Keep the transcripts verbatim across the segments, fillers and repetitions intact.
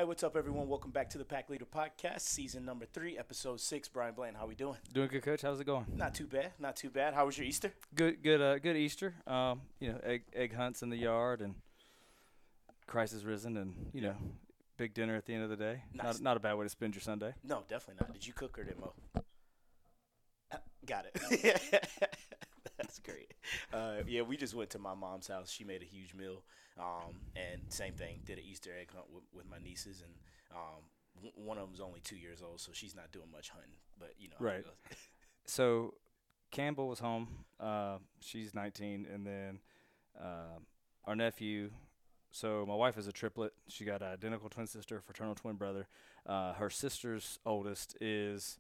Hey, what's up, everyone? Welcome back to the Pack Leader Podcast, season number three, episode six. Brian Bland, how we doing? Doing good, Coach. How's it going? Not too bad, not too bad. How was your Easter? Good, good, uh, good Easter. Um, you know, egg egg hunts in the yard, and Christ has risen, and you know, big dinner at the end of the day. Nice. Not, not a bad way to spend your Sunday. No, definitely not. Did you cook or did Mo? Got it. That's great. Uh, yeah, we just went to my mom's house. She made a huge meal, um, and same thing. Did an Easter egg hunt with, with my nieces, and um, w- one of them's only two years old, so she's not doing much hunting. But you know, how it Right. goes. So, Campbell was home. Uh, she's nineteen, and then uh, our nephew. So my wife is a triplet. She got an identical twin sister, fraternal twin brother. Uh, her sister's oldest is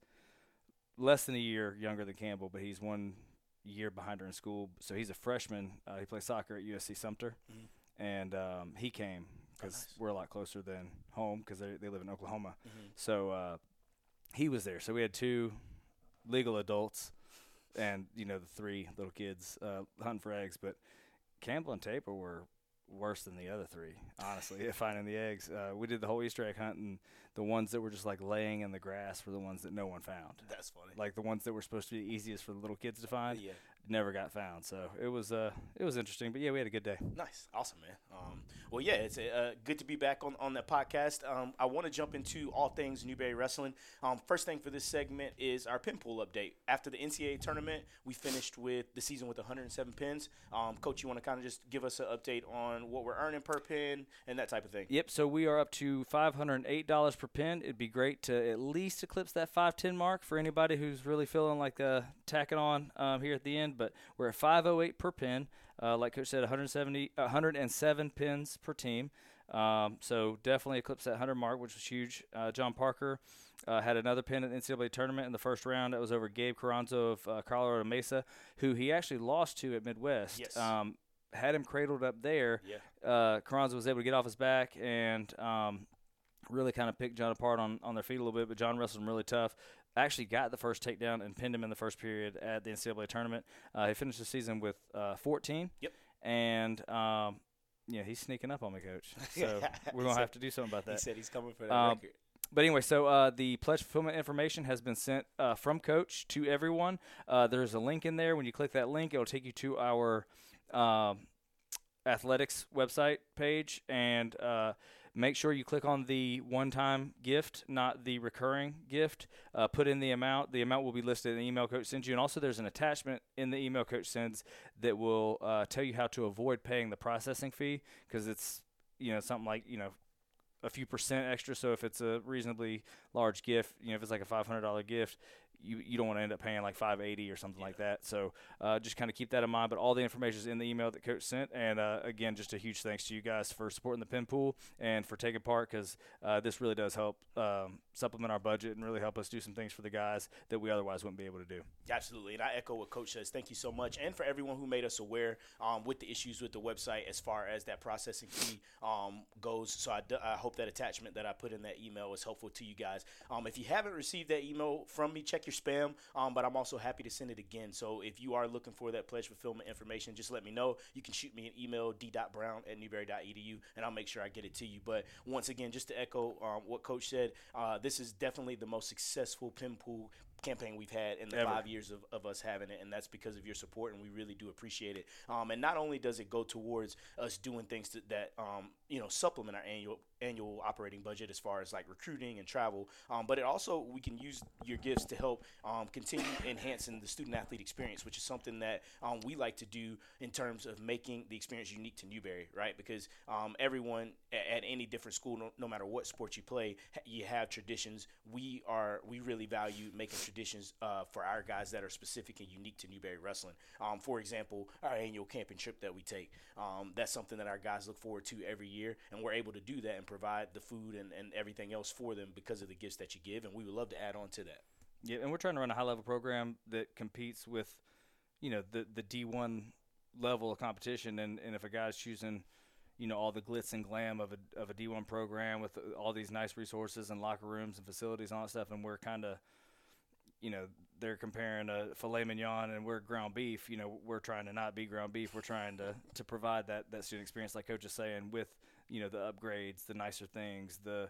less than a year younger than Campbell, but he's one year behind her in school. So he's a freshman. Uh, he plays soccer at U S C Sumter, Mhm. and um, he came because Oh, nice. we're a lot closer than home because they they live in Oklahoma. Mhm. So uh, he was there. So we had two legal adults, and you know the three little kids uh, hunting for eggs. But Campbell and Taper were worse than the other three, honestly, at finding the eggs. Uh, we did the whole Easter egg hunt, and the ones that were just like laying in the grass were the ones that no one found. That's funny. Like the ones that were supposed to be easiest for the little kids to find, Yeah. never got found. So it was uh it was interesting, but yeah, we had a good day. Nice, awesome, man. Um, well, yeah, it's uh, good to be back on on that podcast. Um, I want to jump into all things Newberry wrestling. Um, first thing for this segment is our pin pool update. After the N C double A tournament, we finished with the season with one hundred seven pins. Um, Coach, you want to kind of just give us an update on what we're earning per pin and that type of thing? Yep, so we are up to five hundred eight dollars per pin. It'd be great to at least eclipse that five ten mark for anybody who's really feeling like uh, tacking on um, here at the end. But we're at five oh eight per pin. Uh, like Coach said, one hundred seventy, one hundred seven pins per team. Um, so definitely eclipse that one hundred mark, which was huge. Uh, John Parker uh, had another pin at the N C double A tournament in the first round. That was over Gabe Carranzo of uh, Colorado Mesa, who he actually lost to at Midwest. Yes. Um, had him cradled up there. Yeah. Uh, Carranzo was able to get off his back and um, really kind of pick John apart on, on their feet a little bit, but John wrestled him really tough. Actually got the first takedown and pinned him in the first period at the N C double A tournament. Uh, he finished the season with uh, fourteen. Yep. And, um, yeah, he's sneaking up on me, Coach. So we're going to have to do something about that. He said he's coming for that Um, record. But anyway, so uh, the pledge fulfillment information has been sent uh, from Coach to everyone. Uh, there's a link in there. When you click that link, it'll take you to our um, athletics website page, and uh, make sure you click on the one-time gift, not the recurring gift. Uh, put in the amount. The amount will be listed in the email Coach sends you, and also there's an attachment in the email Coach sends that will uh, tell you how to avoid paying the processing fee, because it's, you know, something like, you know, a few percent extra. So if it's a reasonably large gift, you know, if it's like a five hundred dollars gift, you, you don't want to end up paying like five hundred eighty dollars or something Yeah. like that. So uh, just kind of keep that in mind. But all the information is in the email that Coach sent. And, uh, again, just a huge thanks to you guys for supporting the pin pool and for taking part, because uh, this really does help um, supplement our budget and really help us do some things for the guys that we otherwise wouldn't be able to do. Absolutely, and I echo what Coach says. Thank you so much, and for everyone who made us aware um, with the issues with the website as far as that processing fee um, goes. So I, d- I hope that attachment that I put in that email is helpful to you guys. Um, if you haven't received that email from me, check your spam, um, but I'm also happy to send it again. So if you are looking for that pledge fulfillment information, just let me know. You can shoot me an email, d dot brown at newberry dot e d u, and I'll make sure I get it to you. But once again, just to echo um, what Coach said, uh, this is definitely the most successful pin pool campaign we've had in the Ever. five years of, of us having it, and that's because of your support, and we really do appreciate it. Um, and not only does it go towards us doing things to, that um, you know supplement our annual annual operating budget as far as like recruiting and travel, um, but it also, we can use your gifts to help um, continue enhancing the student athlete experience, which is something that um, we like to do in terms of making the experience unique to Newberry, right? Because um, everyone at, at any different school, no, no matter what sport you play, ha- you have traditions. We are we really value making traditions uh, for our guys that are specific and unique to Newberry wrestling. Um, for example, our annual camping trip that we take. Um, that's something that our guys look forward to every year, and we're able to do that and provide the food and, and everything else for them because of the gifts that you give, and we would love to add on to that. Yeah, and we're trying to run a high-level program that competes with, you know, the the D one level of competition. And, and if a guy's choosing, you know, all the glitz and glam of a of a D one program with all these nice resources and locker rooms and facilities and all that stuff, and we're kind of, you know, they're comparing a filet mignon and we're ground beef, you know, we're trying to not be ground beef. We're trying to, to provide that, that student experience, like Coach is saying, with, you know, the upgrades, the nicer things, the –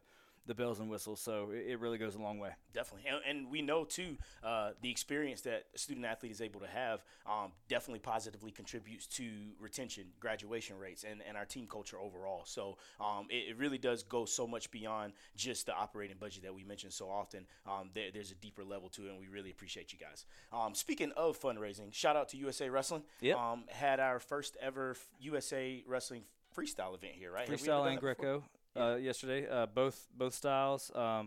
the bells and whistles. So it, it really goes a long way. Definitely. And, and we know, too, uh, the experience that a student athlete is able to have um, definitely positively contributes to retention, graduation rates, and, and our team culture overall. So um, it, it really does go so much beyond just the operating budget that we mentioned so often. Um, there, there's a deeper level to it, and we really appreciate you guys. Um, speaking of fundraising, shout out to U S A Wrestling. Yep. Um, had our first ever U S A Wrestling freestyle event here, right? Freestyle and Greco uh, yesterday, uh, both both styles, um,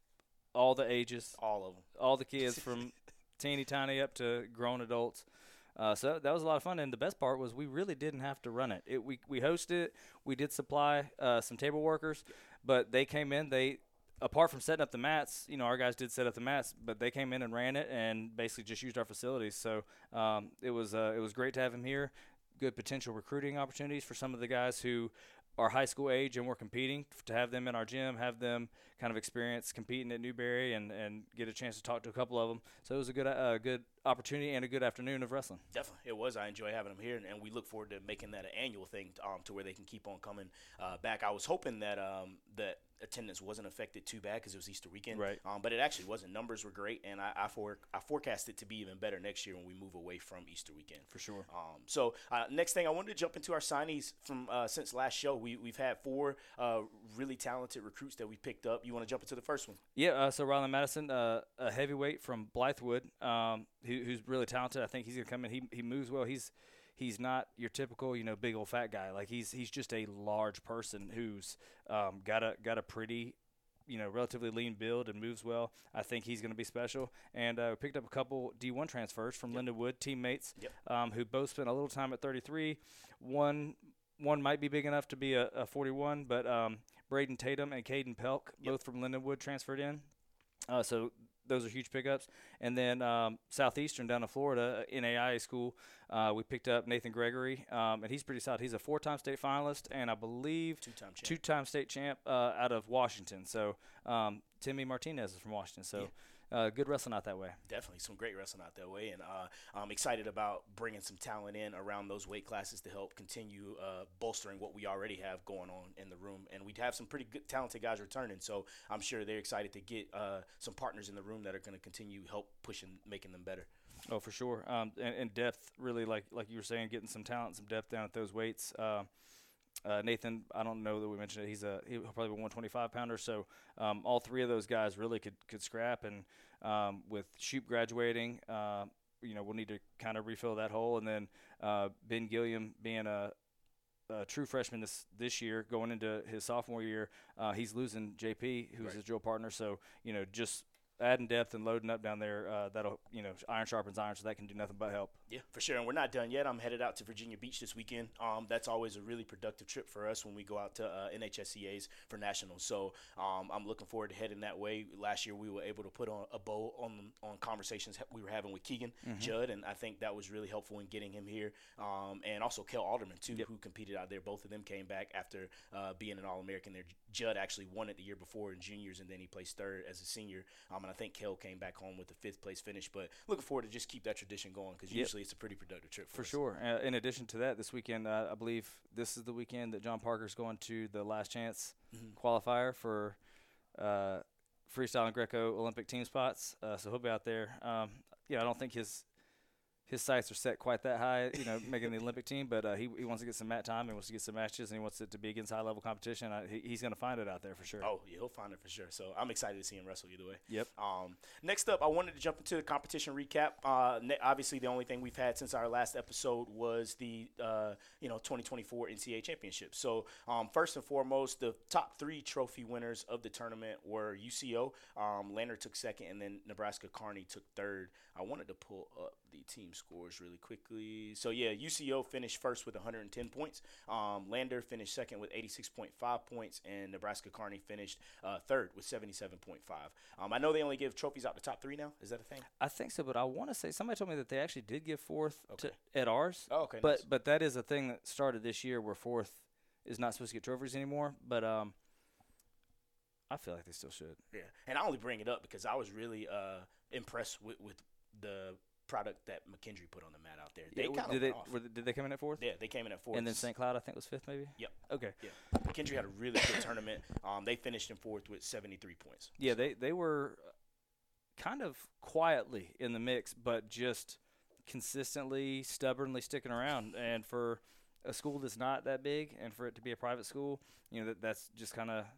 all the ages, all of them, all the kids from teeny tiny up to grown adults. Uh, so that was a lot of fun, and the best part was we really didn't have to run it. it we we hosted it, we did supply uh, some table workers, but they came in. They apart from setting up the mats, you know, our guys did set up the mats, but they came in and ran it and basically just used our facilities. So um, it was uh, it was great to have him here. Good potential recruiting opportunities for some of the guys who are high school age and we're competing, to have them in our gym, have them kind of experience competing at Newberry and, and get a chance to talk to a couple of them. So it was a good uh, good opportunity and a good afternoon of wrestling. Definitely, it was. I enjoy having them here, and, and we look forward to making that an annual thing um, to where they can keep on coming uh, back. I was hoping that um, that attendance wasn't affected too bad because it was Easter weekend, right? Um, but it actually wasn't. Numbers were great, and I I, for, I forecast it to be even better next year when we move away from Easter weekend. For sure. Um, so uh, next thing, I wanted to jump into our signees from uh, since last show. We we've had four uh, really talented recruits that we picked up. You want to jump into the first one? Yeah. Uh, so Rylan Madison, uh, a heavyweight from Blythewood, um, who, who's really talented. I think he's gonna come in. He he moves well. He's He's not your typical, you know, big old fat guy. Like he's he's just a large person who's um, got a got a pretty, you know, relatively lean build and moves well. I think he's going to be special. And uh, we picked up a couple D one transfers from yep. Lindenwood, teammates, yep. um, who both spent a little time at thirty-three. One one might be big enough to be a, a forty-one, but um, Braden Tatum and Caden Pelk, yep. both from Lindenwood, transferred in. Uh, so those are huge pickups. And then um, Southeastern down in Florida, N A I A school, uh, we picked up Nathan Gregory, um, and he's pretty solid. He's a four-time state finalist and I believe two-time champ, two-time state champ uh, out of Washington. So um, Timmy Martinez is from Washington. So. Yeah. Uh, good wrestling out that way. Definitely some great wrestling out that way, and uh, I'm excited about bringing some talent in around those weight classes to help continue uh, bolstering what we already have going on in the room. And we have some pretty good, talented guys returning, so I'm sure they're excited to get uh, some partners in the room that are going to continue help pushing, making them better. Oh, for sure. Um, and, and depth, really, like like you were saying, getting some talent, some depth down at those weights. Uh, Uh, Nathan, I don't know that we mentioned it. He's a he'll probably be one twenty-five pounder. So um, all three of those guys really could, could scrap. And um, with Shoop graduating, uh, you know, we'll need to kind of refill that hole. And then uh, Ben Gilliam being a, a true freshman this this year, going into his sophomore year, uh, he's losing J P, who's right. his drill partner. So you know, just adding depth and loading up down there, uh, that'll, you know, iron sharpens iron, so that can do nothing but help. Yeah, for sure. And we're not done yet. I'm headed out to Virginia Beach this weekend. Um, that's always a really productive trip for us when we go out to uh, N H S C As for nationals. So um, I'm looking forward to heading that way. Last year we were able to put on a bow on on conversations we were having with Keegan mm-hmm. Judd, and I think that was really helpful in getting him here. Um, and also Kel Alderman, too, yep. who competed out there. Both of them came back after uh, being an All-American there. Judd actually won it the year before in juniors, and then he placed third as a senior. Um, and I think Kel came back home with a fifth place finish. But looking forward to just keep that tradition going because yep. usually it's a pretty productive trip for, for us. sure. Uh, in addition to that, this weekend, uh, I believe this is the weekend that John Parker's going to the last chance mm-hmm. qualifier for uh, freestyle and Greco Olympic team spots. Uh, so he'll be out there. Um, yeah, I don't think his his sights are set quite that high, you know, making the Olympic team, but uh, he he wants to get some mat time, and wants to get some matches, and he wants it to be against high level competition. I, he, he's going to find it out there for sure. Oh, yeah, he'll find it for sure. So I'm excited to see him wrestle either way. Yep. Um, next up, I wanted to jump into the competition recap. Uh, ne- obviously, the only thing we've had since our last episode was the uh, you know twenty twenty-four N C A A championship. So um, first and foremost, the top three trophy winners of the tournament were U C O. Um, Lander took second, and then Nebraska Kearney took third. I wanted to pull up the team scores really quickly. So, yeah, U C O finished first with one hundred ten points. Um, Lander finished second with eighty-six point five points, and Nebraska Kearney finished uh, third with seventy-seven point five. Um, I know they only give trophies out to top three now. Is that a thing? I think so, but I want to say somebody told me that they actually did give fourth okay. to, at ours. Oh, okay. But nice. but that is a thing that started this year where fourth is not supposed to get trophies anymore. But um, I feel like they still should. Yeah, and I only bring it up because I was really uh, impressed with, with the product that McKendree put on the mat out there. Yeah, They w- kind did of they, went off. were they did they come in at fourth? Yeah, they came in at fourth. And then Saint Cloud, I think, was fifth, maybe. Yep. Okay. Yeah. McKendree had a really good tournament. Um, they finished in fourth with seventy-three points. Yeah, they they were kind of quietly in the mix, but just consistently, stubbornly sticking around. And for a school that's not that big, and for it to be a private school, you know, that that's just kind of,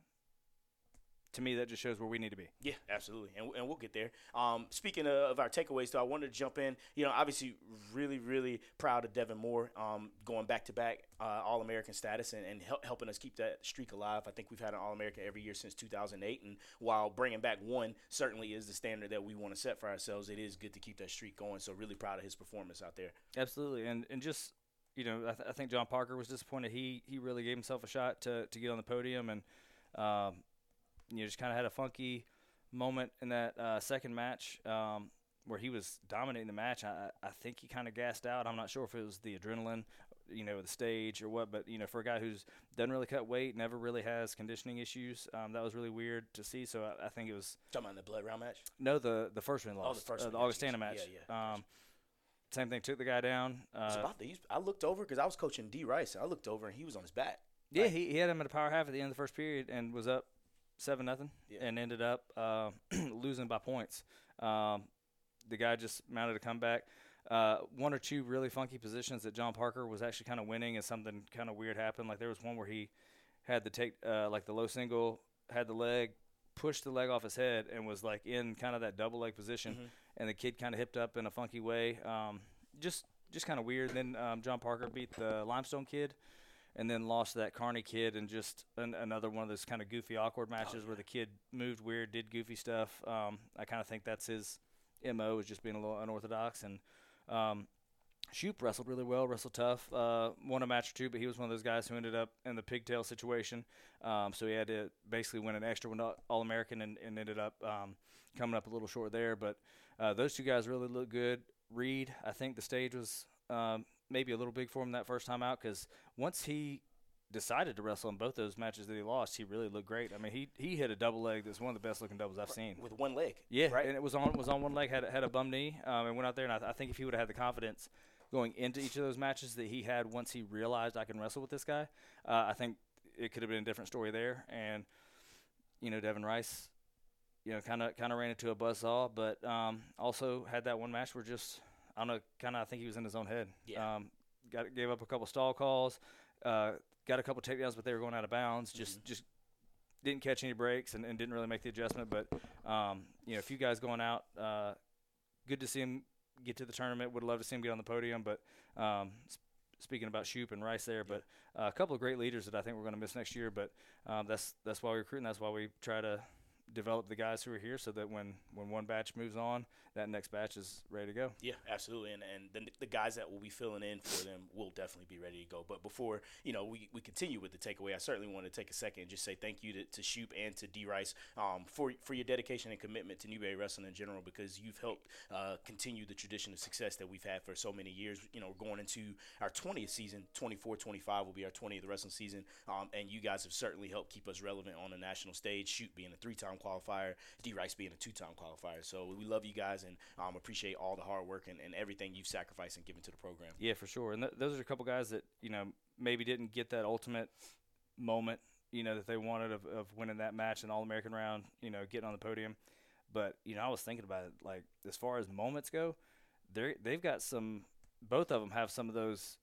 to me, that just shows where we need to be. Yeah, absolutely, and, and we'll get there. Um, speaking of, of our takeaways, though, I wanted to jump in. You know, obviously, really, really proud of Devin Moore um, going back-to-back uh, All-American status and, and help, helping us keep that streak alive. I think we've had an All-American every year since two thousand eight, and while bringing back one certainly is the standard that we want to set for ourselves, it is good to keep that streak going, so really proud of his performance out there. Absolutely, and and just, you know, I, th- I think John Parker was disappointed. He he really gave himself a shot to, to get on the podium, and um, – you know, just kind of had a funky moment in that uh, second match um, where he was dominating the match. I, I think he kind of gassed out. I'm not sure if it was the adrenaline, you know, the stage or what, but, you know, for a guy who's doesn't really cut weight, never really has conditioning issues, um, that was really weird to see. So I, I think it was – Talking about the blood round match? No, the, the first one lost. Oh, the first uh, one. The Augustana match. Yeah, yeah. Um, same thing, took the guy down. Uh, it was about the, I looked over because I was coaching D. Rice, and I looked over, and he was on his back. Yeah, like, he, he had him at a power half at the end of the first period and was up seven nothing, yeah. and ended up uh, losing by points. Um, the guy just mounted a comeback. Uh, one or two really funky positions that John Parker was actually kind of winning, and something kind of weird happened. Like there was one where he had the take, uh, like the low single, had the leg, pushed the leg off his head, and was like in kind of that double leg position, mm-hmm. and the kid kind of hipped up in a funky way. Um, just just kind of weird. Then um, John Parker beat the Limestone kid, and then lost to that Kearney kid, and just an, another one of those kind of goofy, awkward matches oh, yeah. where the kid moved weird, did goofy stuff. Um, I kind of think that's his M O, is just being a little unorthodox. And um, Shoop wrestled really well, wrestled tough, uh, won a match or two, but he was one of those guys who ended up in the pigtail situation. Um, so he had to basically win an extra one All-American and, and ended up um, coming up a little short there. But uh, those two guys really looked good. Reed, I think the stage was um, – maybe a little big for him that first time out, because once he decided to wrestle in both those matches that he lost, he really looked great. I mean, he he hit a double leg that's one of the best looking doubles I've seen. With one leg. Yeah, right? And it was on was on one leg, had had a bum knee, um, and went out there. And I, th- I think if he would have had the confidence going into each of those matches that he had once he realized I can wrestle with this guy, uh, I think it could have been a different story there. And you know, Devin Rice, you know, kind of kind of ran into a buzzsaw, but um, also had that one match where just I don't know, kind of I think he was in his own head. Yeah. Um, got gave up a couple stall calls, uh, got a couple takedowns, but they were going out of bounds. Just mm-hmm. just didn't catch any breaks and, and didn't really make the adjustment. But um, you know, a few guys going out. Uh, good to see him get to the tournament. Would love to see him get on the podium. But um, sp- speaking about Shoop and Rice there, but uh, a couple of great leaders that I think we're going to miss next year. But um, that's that's why we recruit, and that's why we try to develop the guys who are here, so that when, when one batch moves on, that next batch is ready to go. Yeah, absolutely. And and the, the guys that will be filling in for them will definitely be ready to go. But before, you know, we, we continue with the takeaway, I certainly want to take a second and just say thank you to, to Shoop and to D. Rice um, for, for your dedication and commitment to Newberry Wrestling in general, because you've helped uh, continue the tradition of success that we've had for so many years. You know, we're going into our twentieth season. twenty-four twenty-five will be our twentieth wrestling season. Um, and you guys have certainly helped keep us relevant on the national stage, Shoop being a three-time qualifier, D. Rice being a two-time qualifier. So we love you guys and um, appreciate all the hard work and, and everything you've sacrificed and given to the program. Yeah, for sure. And th- those are a couple guys that, you know, maybe didn't get that ultimate moment, you know, that they wanted of, of winning that match in All-American round, you know, getting on the podium. But, you know, I was thinking about it, like, as far as moments go, they they've got some – both of them have some of those,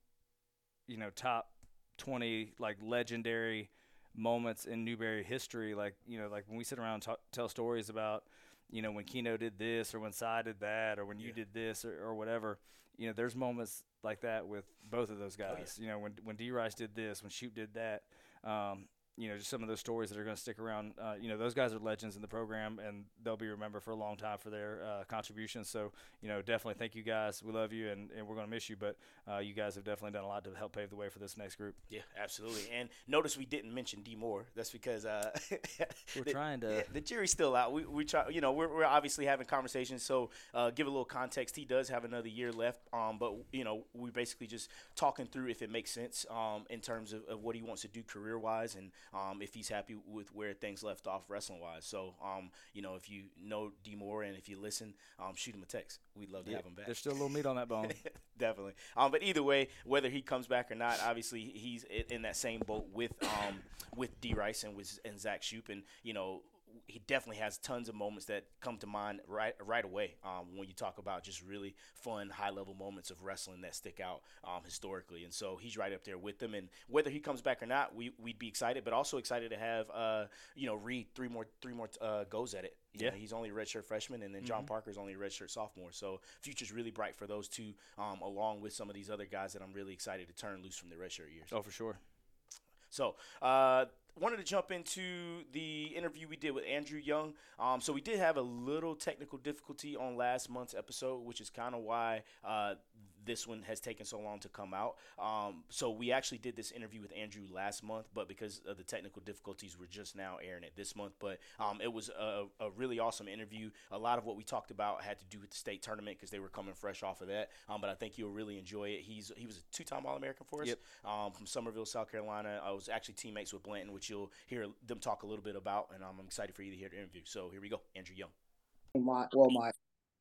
you know, top twenty, like, legendary moments in Newberry history. Like, you know, like when we sit around and talk, tell stories about – you know, when Keno did this or when Cy did that or when you yeah. did this or, or whatever, you know, there's moments like that with both of those guys. Oh, yeah. You know, when when D. Rice did this, when Shoop did that, um, you know, just some of those stories that are going to stick around. Uh, you know, those guys are legends in the program, and they'll be remembered for a long time for their uh, contributions. So, you know, definitely thank you guys. We love you, and, and we're going to miss you, but uh, you guys have definitely done a lot to help pave the way for this next group. Yeah, absolutely. And notice we didn't mention D. Moore. That's because uh, we're the, trying to. Yeah, the jury's still out. We we try. You know, we're we're obviously having conversations. So, uh, give a little context. He does have another year left. Um, but you know, we're basically just talking through if it makes sense. Um, in terms of, of what he wants to do career wise, and um, if he's happy with where things left off wrestling wise. So, um, you know, if you know D Moore and if you listen, um, shoot him a text. We'd love to Yeah, have him back. there's still a little meat on that bone. Definitely. Um, but either way, whether he comes back or not, obviously he's i- in that same boat with um with D Rice and with and Zach Shoop, and you know he definitely has tons of moments that come to mind right right away um, when you talk about just really fun high level moments of wrestling that stick out um, historically, and so he's right up there with them. And whether he comes back or not, we we'd be excited, but also excited to have uh you know Reed three more three more uh, goes at it. You Yeah. know, he's only a redshirt freshman, and then John Mm-hmm. Parker's only a redshirt sophomore. So future's really bright for those two, um, along with some of these other guys that I'm really excited to turn loose from their redshirt years. Oh, for sure. So, uh, wanted to jump into the interview we did with Andrew Young. Um, so we did have a little technical difficulty on last month's episode, which is kind of why uh, this one has taken so long to come out. Um, so we actually did this interview with Andrew last month, but because of the technical difficulties, we're just now airing it this month. But um, it was a, a really awesome interview. A lot of what we talked about had to do with the state tournament because they were coming fresh off of that. Um, but I think you'll really enjoy it. He's he was a two-time All-American for us Yep. um, from Somerville, South Carolina. I was actually teammates with Blanton, which you'll hear them talk a little bit about, and um, I'm excited for you to hear the interview. So here we go, Andrew Young. My well, my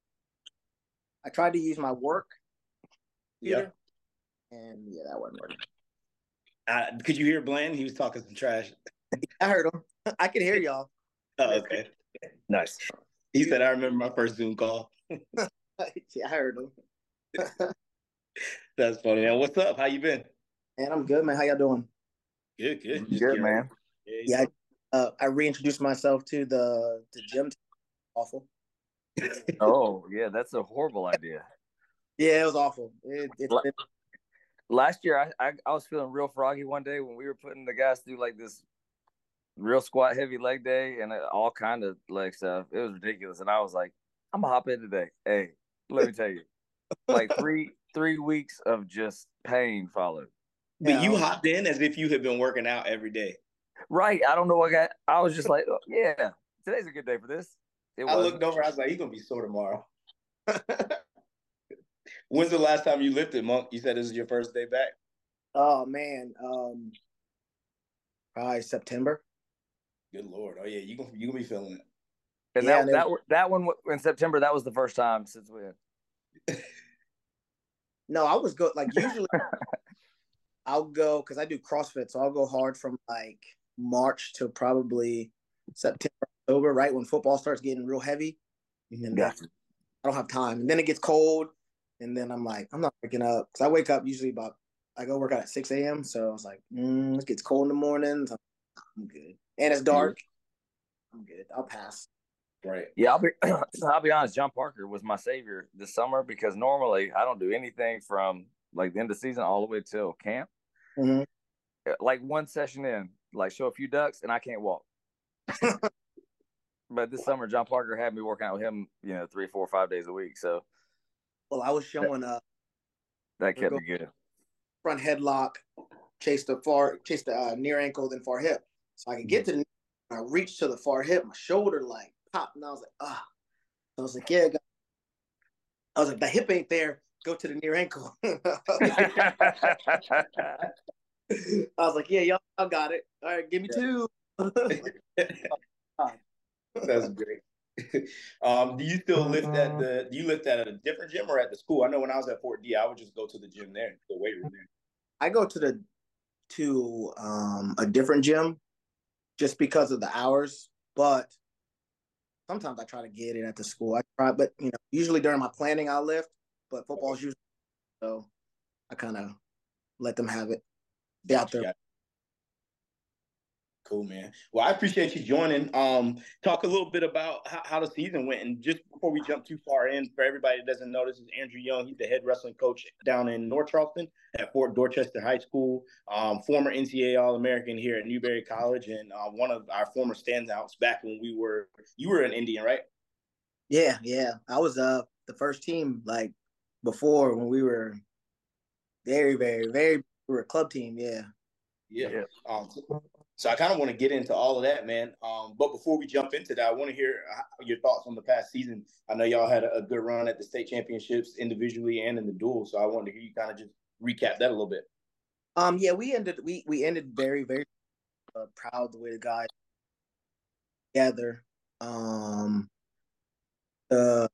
I tried to use my work computer, and yeah, that wasn't working. Uh, could you hear Bland? He was talking some trash. I heard him. I can hear y'all. Oh, okay. Nice. He said, I remember my first Zoom call. Yeah, I heard him. That's funny, man. What's up? How you been? And I'm good, man. How y'all doing? Good, good. Good, getting man. ready. Yeah, I, uh, I reintroduced myself to the the gym. Awful. Oh, yeah, that's a horrible idea. Yeah, it was awful. It, it, La- it, Last year, I, I I was feeling real froggy one day when we were putting the guys through like this real squat heavy leg day and all kind of leg stuff. It was ridiculous, and I was like, I'm gonna hop in today. Hey, let me tell you, like three three weeks of just pain followed. But Yeah, I you was- hopped in as if you had been working out every day. Right? I don't know what got. I was just like, oh, yeah, today's a good day for this. It I was. looked over, I was like, he's gonna be sore tomorrow. When's the last time you lifted, Monk? You said this is your first day back? oh man, um, probably September. Good Lord. Oh yeah, you gonna you gonna be feeling it. And Yeah, that and it- that that one in September. That was the first time since when. No, I was good. Like usually, I'll go because I do CrossFit, so I'll go hard from like March to probably September, October, right when football starts getting real heavy, and then Gotcha. I don't have time. And then it gets cold, and then I'm like, I'm not waking up because I wake up usually about I go work out at six a.m. So I was like, mm, it gets cold in the mornings. I'm, I'm good, and it's dark. I'm good. I'll pass. Right. Yeah, I'll be I'll be honest. John Parker was my savior this summer because normally I don't do anything from like the end of the season all the way till camp. Mhm. Like one session in, like show a few ducks, and I can't walk. But this summer, John Parker had me working out with him, you know, three, four, five days a week. So Well, I was showing uh that kept go- me good. front headlock, chase the far, chase the uh, near ankle, then far hip. So I could get to the. I reached to the far hip, my shoulder like popped, and I was like, ah. So I was like, yeah. I was like, the hip ain't there. Go to the near ankle. I was like, yeah, y'all, y'all got it. All right, give me two. That's great. um, do you still lift at the do you lift at a different gym or at the school? I know when I was at Fort D, I would just go to the gym there, the weight room there. I go to the to um a different gym just because of the hours, but sometimes I try to get it at the school. I try, but you know, usually during my planning I lift, but football's usually so I kind of let them have it. Be out there. Yeah. Cool, man. Well, I appreciate you joining. Um, talk a little bit about how, how the season went, and just before we jump too far in, for everybody that doesn't know, this is Andrew Young. He's the head wrestling coach down in North Charleston at Fort Dorchester High School. Um, former N C double A All-American here at Newberry College, and uh, one of our former standouts back when we were. You were an Indian, right? Yeah, yeah. I was uh the first team like before when we were very, very, very we were a club team, yeah. Yeah. Yeah. Um, so, so I kind of want to get into all of that, man. Um, but before we jump into that, I want to hear your thoughts on the past season. I know y'all had a, a good run at the state championships individually and in the duel. So I wanted to hear you kind of just recap that a little bit. Um, yeah, we ended we we ended very, very uh, proud of the way the guys together. Um, the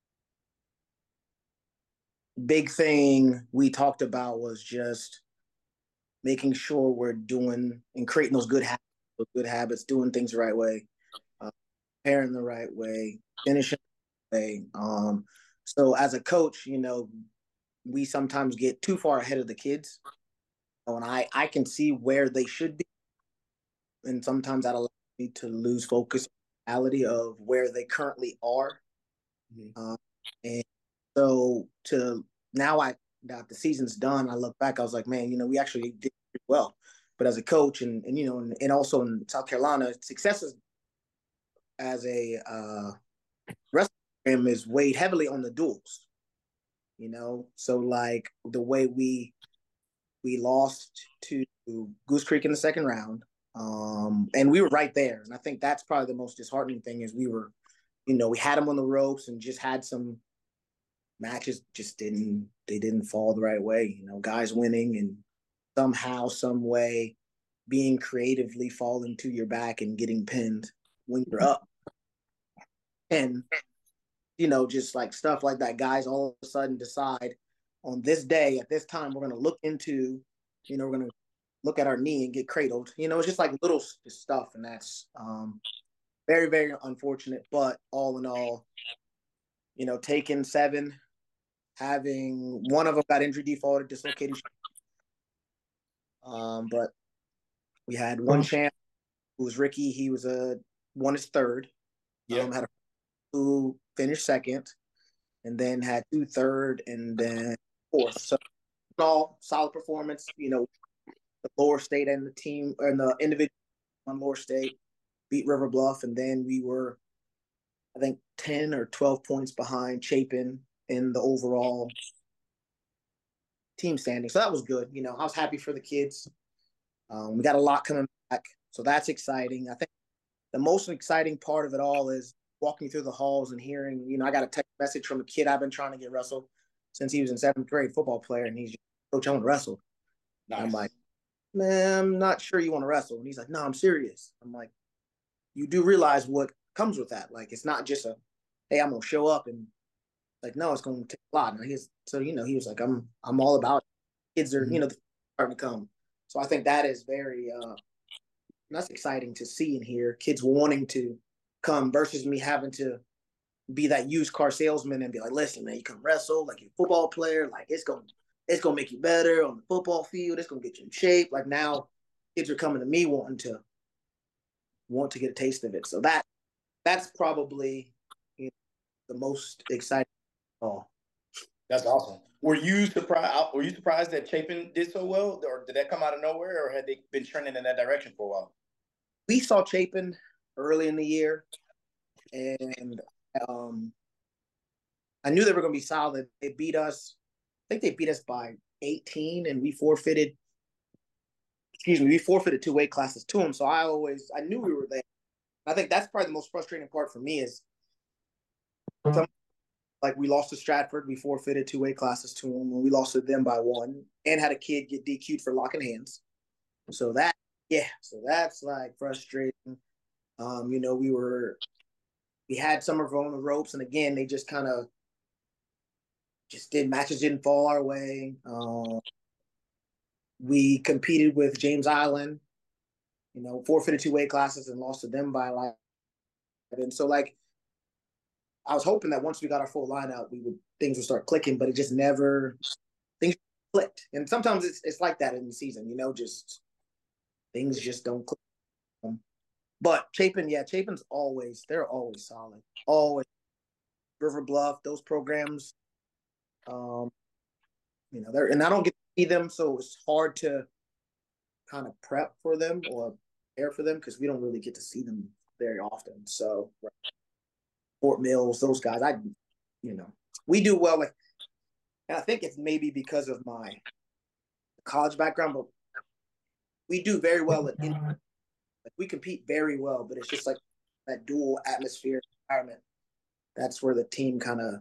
big thing we talked about was just making sure we're doing and creating those good habits, those good habits, doing things the right way, uh, preparing the right way, finishing the right way. Um, so as a coach, you know, we sometimes get too far ahead of the kids. And I, I can see where they should be. And sometimes that allows me to lose focus on the reality of where they currently are. Mm-hmm. Um, and so to now I that the season's done, I look back, I was like, man, you know, we actually did pretty well. But as a coach and, and you know, and, and also in South Carolina, successes as a uh, wrestling program is weighed heavily on the duels. You know, so like the way we we lost to Goose Creek in the second round, um, and we were right there. And I think that's probably the most disheartening thing is we were, you know, we had them on the ropes and just had some matches just didn't they didn't fall the right way. You know, guys winning and somehow, some way, being creatively falling to your back and getting pinned when you're up, and you know, just like stuff like that. Guys all of a sudden decide on this day at this time we're going to look into, you know, we're going to look at our knee and get cradled. You know, it's just like little stuff, and that's um, very, very unfortunate. But all in all, you know, taking seven, having one of them got injury defaulted, dislocated. Um, but we had one champ who was Ricky. He was a won his third. Yeah. Um, had a who finished second, and then had two third, and then fourth. So all solid performance. You know, the Lower State and the team and the individual on Lower State beat River Bluff, and then we were, I think, ten or twelve points behind Chapin in the overall team standing. So that was good. You know, I was happy for the kids. Um, we got a lot coming back, so that's exciting. I think the most exciting part of it all is walking through the halls and hearing, you know, I got a text message from a kid I've been trying to get wrestled since he was in seventh grade, football player, and he's just, Coach, I want to wrestle. Nice. I'm like, man, I'm not sure you want to wrestle. And he's like, no, I'm serious. I'm like, you do realize what comes with that. Like, it's not just a, hey, I'm going to show up and like, no, it's going to take a lot. And he's, so, you know, he was like, I'm, I'm all about it. Kids are, mm-hmm. you know, starting to come. So I think that is very, uh, that's exciting to see and hear kids wanting to come versus me having to be that used car salesman and be like, listen, man, you come wrestle, like you're a football player, like it's going to, it's going to make you better on the football field. It's going to get you in shape. Like now kids are coming to me wanting to, want to get a taste of it. So that, that's probably, you know, the most exciting of all. That's awesome. Were you surprised? Were you surprised that Chapin did so well, or did that come out of nowhere, or had they been trending in that direction for a while? We saw Chapin early in the year, and um, I knew they were going to be solid. They beat us. I think they beat us by eighteen, and we forfeited. Excuse me, we forfeited two weight classes to them. So I always, I knew we were there. I think that's probably the most frustrating part for me is, some, like we lost to Stratford, we forfeited two weight classes to them, and we lost to them by one, and had a kid get D Q'd for locking hands. So that, yeah, so that's like frustrating. Um, you know, we were, we had some of our own ropes, and again, they just kind of just did matches didn't fall our way. Um, we competed with James Island, you know, forfeited two weight classes and lost to them by like, and so like, I was hoping that once we got our full lineup, we would things would start clicking, but it just never things clicked. And sometimes it's it's like that in the season, you know, just things just don't click. Um, but Chapin, yeah, Chapin's always they're always solid, always. River Bluff, those programs, um, you know, they're and I don't get to see them, so it's hard to kind of prep for them or prepare for them because we don't really get to see them very often. So. Fort Mills, those guys, I, you know, we do well. Like, and I think it's maybe because of my college background, but we do very well at, like, we compete very well, but it's just like that dual atmosphere environment. That's where the team kind of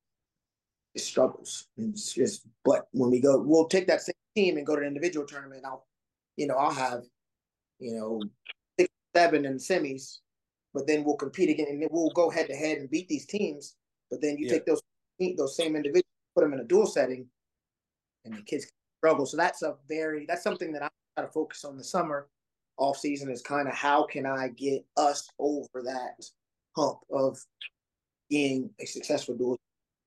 struggles. It's just, but when we go, we'll take that same team and go to an individual tournament. I'll, you know, I'll have you know, six, seven in semis, but then we'll compete again and we'll go head to head and beat these teams. But then you Yeah. take those those same individuals, put them in a dual setting, and the kids struggle. So that's a very that's something that I try to focus on the summer off season is kind of how can I get us over that hump of being a successful dual.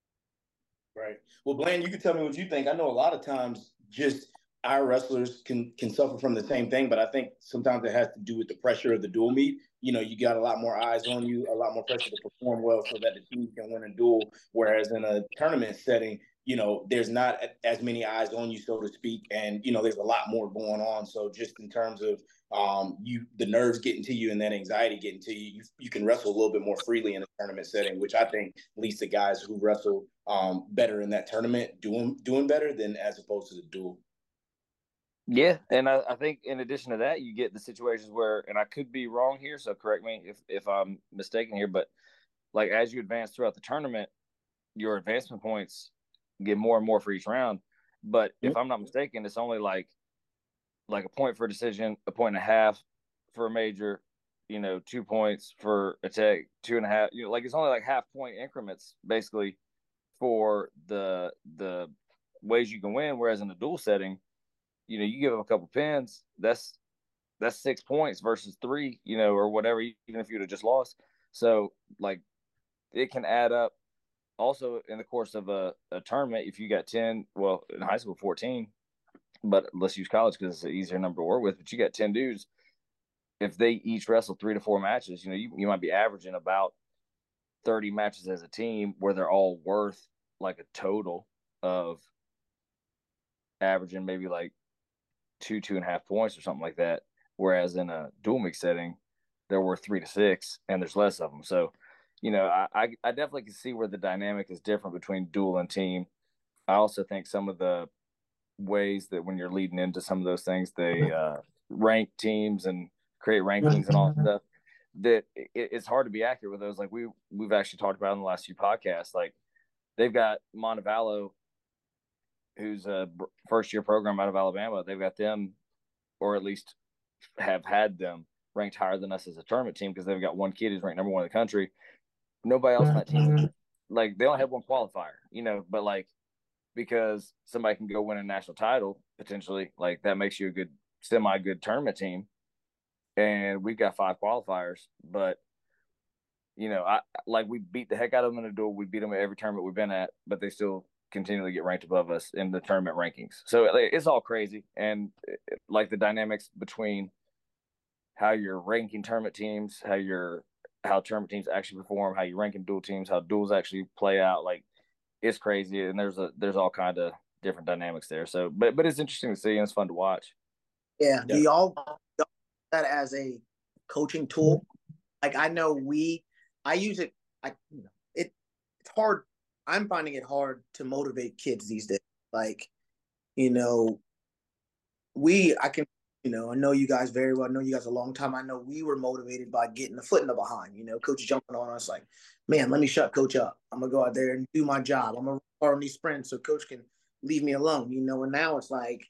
Right. Well, Blaine, you can tell me what you think. I know a lot of times just our wrestlers can can suffer from the same thing, but I think sometimes it has to do with the pressure of the dual meet. You know, you got a lot more eyes on you, a lot more pressure to perform well so that the team can win a duel. Whereas in a tournament setting, you know, there's not as many eyes on you, so to speak, and you know, there's a lot more going on. So just in terms of um, you, the nerves getting to you and that anxiety getting to you, you, you can wrestle a little bit more freely in a tournament setting, which I think leads to guys who wrestle um, better in that tournament doing doing better than as opposed to the duel. Yeah, and I, I think in addition to that, you get the situations where, and I could be wrong here, so correct me if, if I'm mistaken here, but like as you advance throughout the tournament, your advancement points get more and more for each round. But mm-hmm. if I'm not mistaken, it's only like like a point for a decision, a point and a half for a major, you know, two points for a tech, two and a half, you know, like it's only like half point increments basically for the the ways you can win. Whereas in a dual setting, you know, you give them a couple pins, that's that's six points versus three, you know, or whatever, even if you'd have just lost. So, like, it can add up. Also, in the course of a, a tournament, if you got ten, well, in high school, fourteen, but let's use college because it's an easier number to work with, but you got ten dudes. If they each wrestle three to four matches, you know, you, you might be averaging about thirty matches as a team where they're all worth like a total of averaging maybe like two, two and a half points or something like that. Whereas in a dual mix setting, they're worth three to six and there's less of them. So, you know, I, I, I definitely can see where the dynamic is different between dual and team. I also think some of the ways that when you're leading into some of those things, they uh, rank teams and create rankings and all that stuff, that it, it's hard to be accurate with those. Like we, we've actually talked about in the last few podcasts, like they've got Montevallo, who's a first year program out of Alabama. They've got them, or at least have had them ranked higher than us as a tournament team because they've got one kid who's ranked number one in the country. Nobody else on that team, like they only have one qualifier, you know, but like, because somebody can go win a national title potentially, like that makes you a good, semi good tournament team. And we've got five qualifiers, but you know, I like we beat the heck out of them in a duel. We beat them at every tournament we've been at, but they still continually get ranked above us in the tournament rankings. So it's all crazy. And like the dynamics between how you're ranking tournament teams, how you're, how tournament teams actually perform, how you rank in dual teams, how duels actually play out, like it's crazy. And there's a, there's all kind of different dynamics there. So, but, but it's interesting to see and it's fun to watch. Yeah. Do y'all, y'all that as a coaching tool? Like I know we, I use it. I, you know, it, it's hard. I'm finding it hard to motivate kids these days. Like, you know, we, I can, you know, I know you guys very well. I know you guys a long time. I know we were motivated by getting the foot in the behind, you know, coach jumping on us like, man, let me shut coach up. I'm going to go out there and do my job. I'm going to run on these sprints so coach can leave me alone, you know, and now it's like,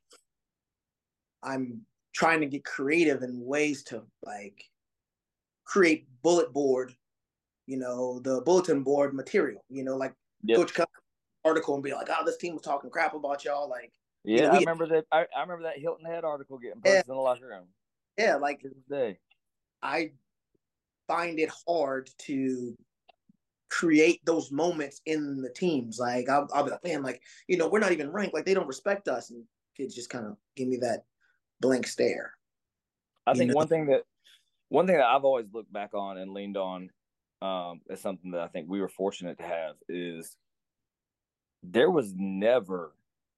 I'm trying to get creative in ways to like create bullet board, you know, the bulletin board material, you know, like yep. Coach comes article and be like, oh, this team was talking crap about y'all. Like, yeah, you know, I remember that. I, I remember that Hilton Head article getting posted yeah. in the locker room. Yeah, like this day. I find it hard to create those moments in the teams. Like I'll, I'll be like, man, like, you know, we're not even ranked. Like they don't respect us. And kids just kind of give me that blank stare. I think know? one thing that one thing that I've always looked back on and leaned on um, as something that I think we were fortunate to have is there was never,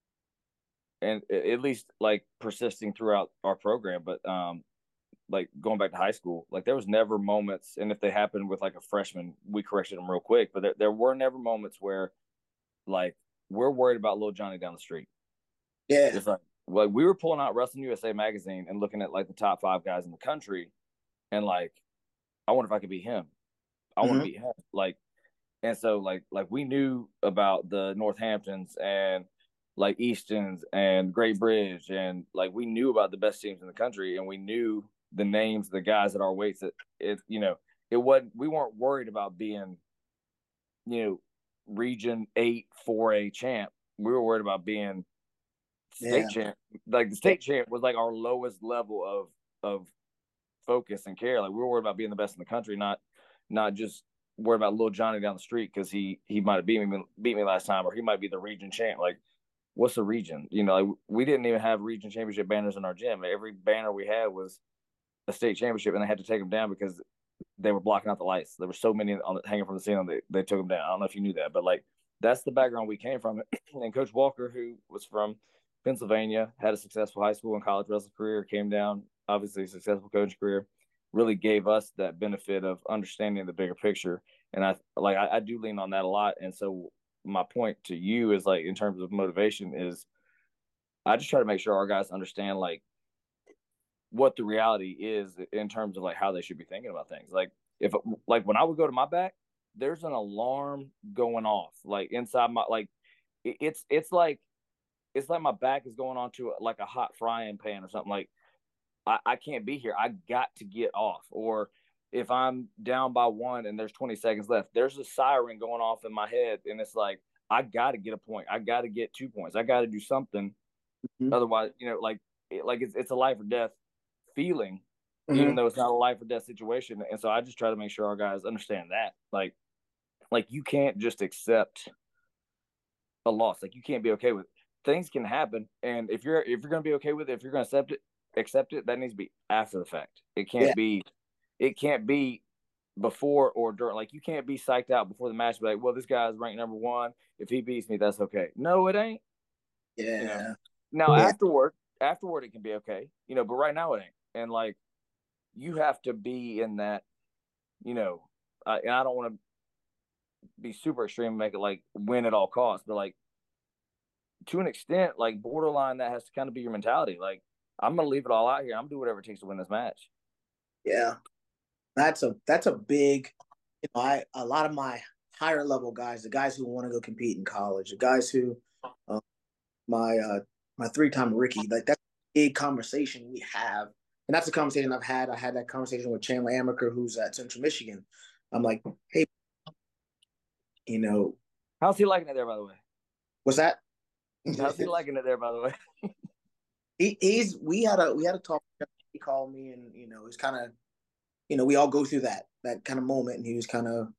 and at least like persisting throughout our program, but um, like going back to high school, like there was never moments, and if they happened with like a freshman, we corrected them real quick, but there, there were never moments where like we're worried about little Johnny down the street. Yeah. It's like, like we were pulling out Wrestling U S A magazine and looking at like the top five guys in the country and like, I wonder if I could beat him. I mm-hmm. want to beat him. Like, and so like, like we knew about the Northamptons and like Eastons and Great Bridge. And like, we knew about the best teams in the country and we knew the names, the guys at our weights. It, it you know, it wasn't. We weren't worried about being, you know, Region Eight four A champ. We were worried about being state yeah. champ. Like the state champ was like our lowest level of of focus and care. Like we were worried about being the best in the country, not not just worried about little Johnny down the street because he he might have beat me beat me last time, or he might be the region champ. Like, what's a region? You know, like we didn't even have region championship banners in our gym. Every banner we had was a state championship, and they had to take them down because they were blocking out the lights. There were so many on the, hanging from the ceiling, they, they took them down. I don't know if you knew that, but like that's the background we came from. And Coach Walker, who was from Pennsylvania, had a successful high school and college wrestling career, came down, obviously a successful coaching career, really gave us that benefit of understanding the bigger picture. And I like I, I do lean on that a lot. And so my point to you is like in terms of motivation is I just try to make sure our guys understand like what the reality is in terms of like how they should be thinking about things. Like if like when I would go to my back, there's an alarm going off like inside my like it, it's it's like it's like my back is going on to like a hot frying pan or something. Like I, I can't be here. I got to get off. Or if I'm down by one and there's twenty seconds left, there's a siren going off in my head. And it's like, I got to get a point. I got to get two points. I got to do something. Mm-hmm. Otherwise, you know, like, it, like it's, it's a life or death feeling, mm-hmm. even though it's not a life or death situation. And so I just try to make sure our guys understand that. Like, like you can't just accept a loss. Like you can't be okay with it. Things can happen. And if you're, if you're going to be okay with it, if you're going to accept it, accept it, that needs to be after the fact. It can't yeah. be, it can't be before or during. Like you can't be psyched out before the match. Be like, well, this guy's ranked number one. If he beats me, that's okay. No, it ain't. Yeah. You know? Now yeah. afterward, afterward it can be okay. You know, but right now it ain't. And like, you have to be in that. You know, uh, and I don't want to be super extreme and make it like win at all costs, but like to an extent, like borderline, that has to kind of be your mentality. Like, I'm going to leave it all out here. I'm going to do whatever it takes to win this match. Yeah. That's a, that's a big, you know, I, a lot of my higher level guys, the guys who want to go compete in college, the guys who, uh, my, uh, my three-time Ricky, like that's a big conversation we have. And that's a conversation I've had. I had that conversation with Chandler Amaker, who's at Central Michigan. I'm like, hey, you know. How's he liking it there, by the way? What's that? How's he liking it there, by the way? He, he's we had a we had a talk. He called me, and you know, he's kind of, you know, we all go through that that kind of moment, and he was kind of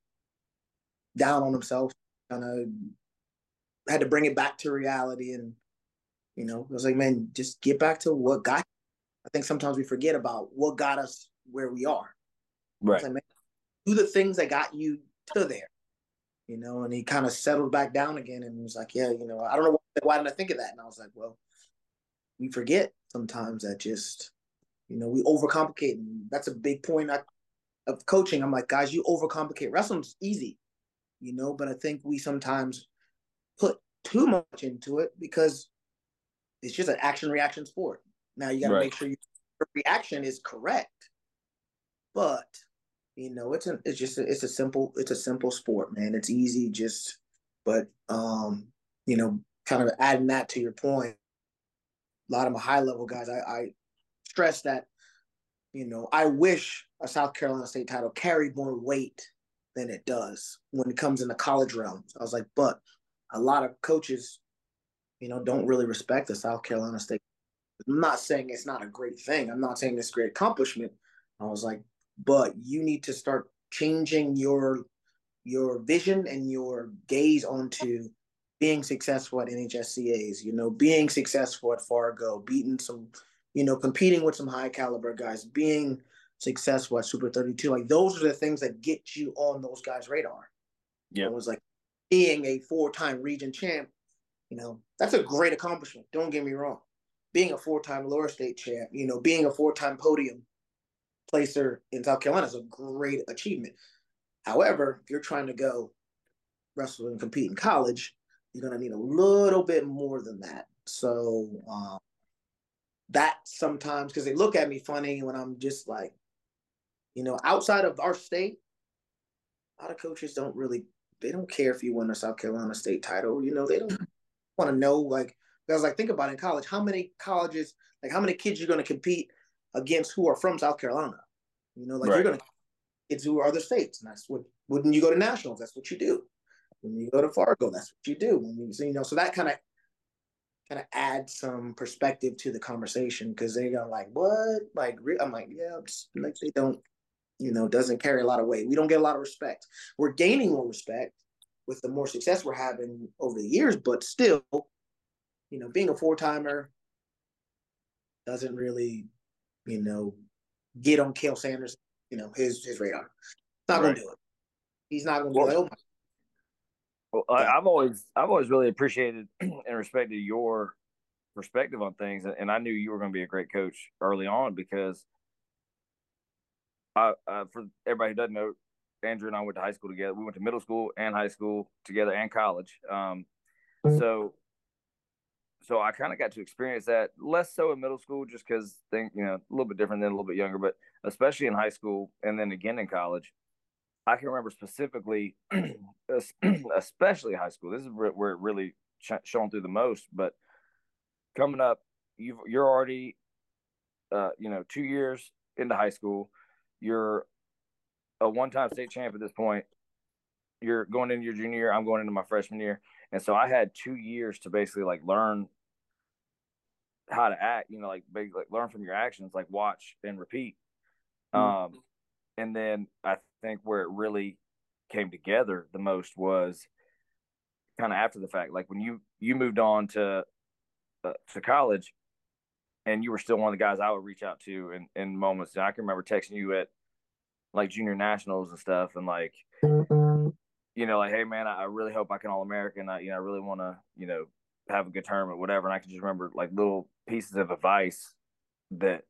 down on himself, kind of had to bring it back to reality, and you know, I was like, man, just get back to what got. I think sometimes we forget about what got us where we are. Right. Like, man, do the things that got you to there, you know. And he kind of settled back down again, and was like, yeah, you know, I don't know why, why didn't I think of that, and I was like, well. We forget sometimes that just, you know, we overcomplicate. And that's a big point I, of coaching. I'm like, guys, you overcomplicate. Wrestling's easy, you know, but I think we sometimes put too much into it because it's just an action-reaction sport. Now you got to right. make sure your reaction is correct. But, you know, it's a, it's just a, it's a simple it's a simple sport, man. It's easy, just, but um, you know, kind of adding that to your point. A lot of my high-level guys, I, I stress that, you know, I wish a South Carolina State title carried more weight than it does when it comes in the college realms. I was like, but a lot of coaches, you know, don't really respect the South Carolina State. I'm not saying it's not a great thing. I'm not saying it's a great accomplishment. I was like, but you need to start changing your your vision and your gaze onto being successful at N H S C As, you know, being successful at Fargo, beating some, you know, competing with some high caliber guys, being successful at Super thirty-two. Like those are the things that get you on those guys' radar. Yeah. It was like being a four-time region champ, you know, that's a great accomplishment. Don't get me wrong. Being a four-time lower state champ, you know, being a four-time podium placer in South Carolina is a great achievement. However, if you're trying to go wrestle and compete in college, you're going to need a little bit more than that. So um, that sometimes, because they look at me funny when I'm just like, you know, outside of our state, a lot of coaches don't really, they don't care if you win a South Carolina State title. You know, they don't want to know, like, because like, think about it in college, how many colleges, like how many kids you're going to compete against who are from South Carolina. You know, like Right. you're going to kids who are other states, and that's what. When you go to nationals, that's what you do. When you go to Fargo, that's what you do. When you, so, you know, so that kind of kind of adds some perspective to the conversation because they go like, what? Like, I'm like, yeah, just, like they don't, you know, doesn't carry a lot of weight. We don't get a lot of respect. We're gaining more respect with the more success we're having over the years, but still, you know, being a four-timer doesn't really, you know, get on Cale Sanders, you know, his his radar. Not Right. gonna do it. He's not gonna Well, be like, oh my. Well, I, I've always I've always really appreciated and respected your perspective on things, and I knew you were going to be a great coach early on because I, uh, for everybody who doesn't know, Andrew and I went to high school together. We went to middle school and high school together and college. Um, so, so I kind of got to experience that less so in middle school, just because things, you know, a little bit different than a little bit younger, but especially in high school and then again in college. I can remember specifically, especially high school. This is where it really shone through the most. But coming up, you've, you're already, uh, you know, two years into high school. You're a one-time state champ at this point. You're going into your junior year. I'm going into my freshman year. And so I had two years to basically like learn how to act, you know, like, big, like learn from your actions, like watch and repeat. Mm-hmm. Um, and then I think where it really came together the most was kind of after the fact, like when you, you moved on to, uh, to college and you were still one of the guys I would reach out to in, in moments. And I can remember texting you at like junior nationals and stuff. And like, you know, like, hey man, I really hope I can All-American. I, you know, I really want to, you know, have a good tournament, whatever. And I can just remember like little pieces of advice that,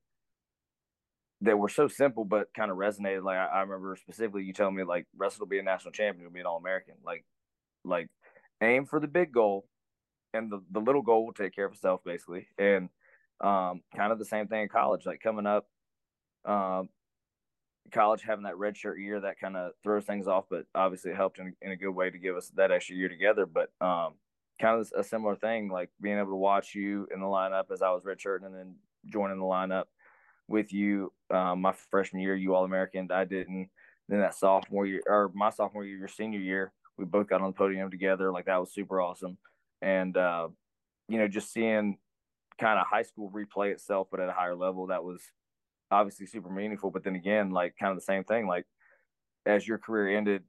that were so simple, but kind of resonated. Like I, I remember specifically you telling me like Russell will be a national champion, will be an All-American. Like, like aim for the big goal and the, the little goal will take care of itself basically. And um, kind of the same thing in college, like coming up, um, college having that red shirt year that kind of throws things off, but obviously it helped in, in a good way to give us that extra year together. But um, kind of a similar thing, like being able to watch you in the lineup as I was redshirting and then joining the lineup with you. Um, my freshman year, you All-American, I didn't. Then that sophomore year, or my sophomore year, your senior year, we both got on the podium together. Like that was super awesome. And, uh, you know, just seeing kind of high school replay itself, but at a higher level, that was obviously super meaningful. But then again, like kind of the same thing, like as your career ended,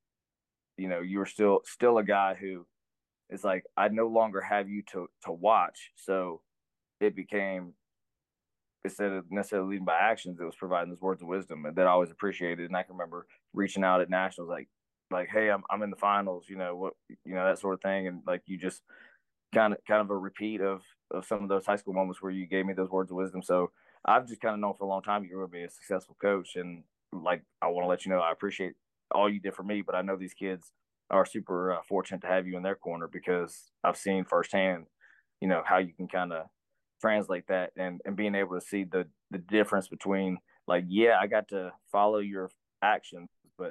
you know, you were still, still a guy who is like, I no longer have you to, to watch. So it became, instead of necessarily leading by actions, it was providing those words of wisdom that I always appreciated. And I can remember reaching out at nationals, like, like, hey, I'm I'm in the finals, you know, what, you know, that sort of thing. And like, you just kind of, kind of a repeat of, of some of those high school moments where you gave me those words of wisdom. So I've just kind of known for a long time you're going to be a successful coach. And like, I want to let you know, I appreciate all you did for me, but I know these kids are super uh, fortunate to have you in their corner because I've seen firsthand, you know, how you can kind of translate that and, and being able to see the, the difference between like, yeah, I got to follow your actions, but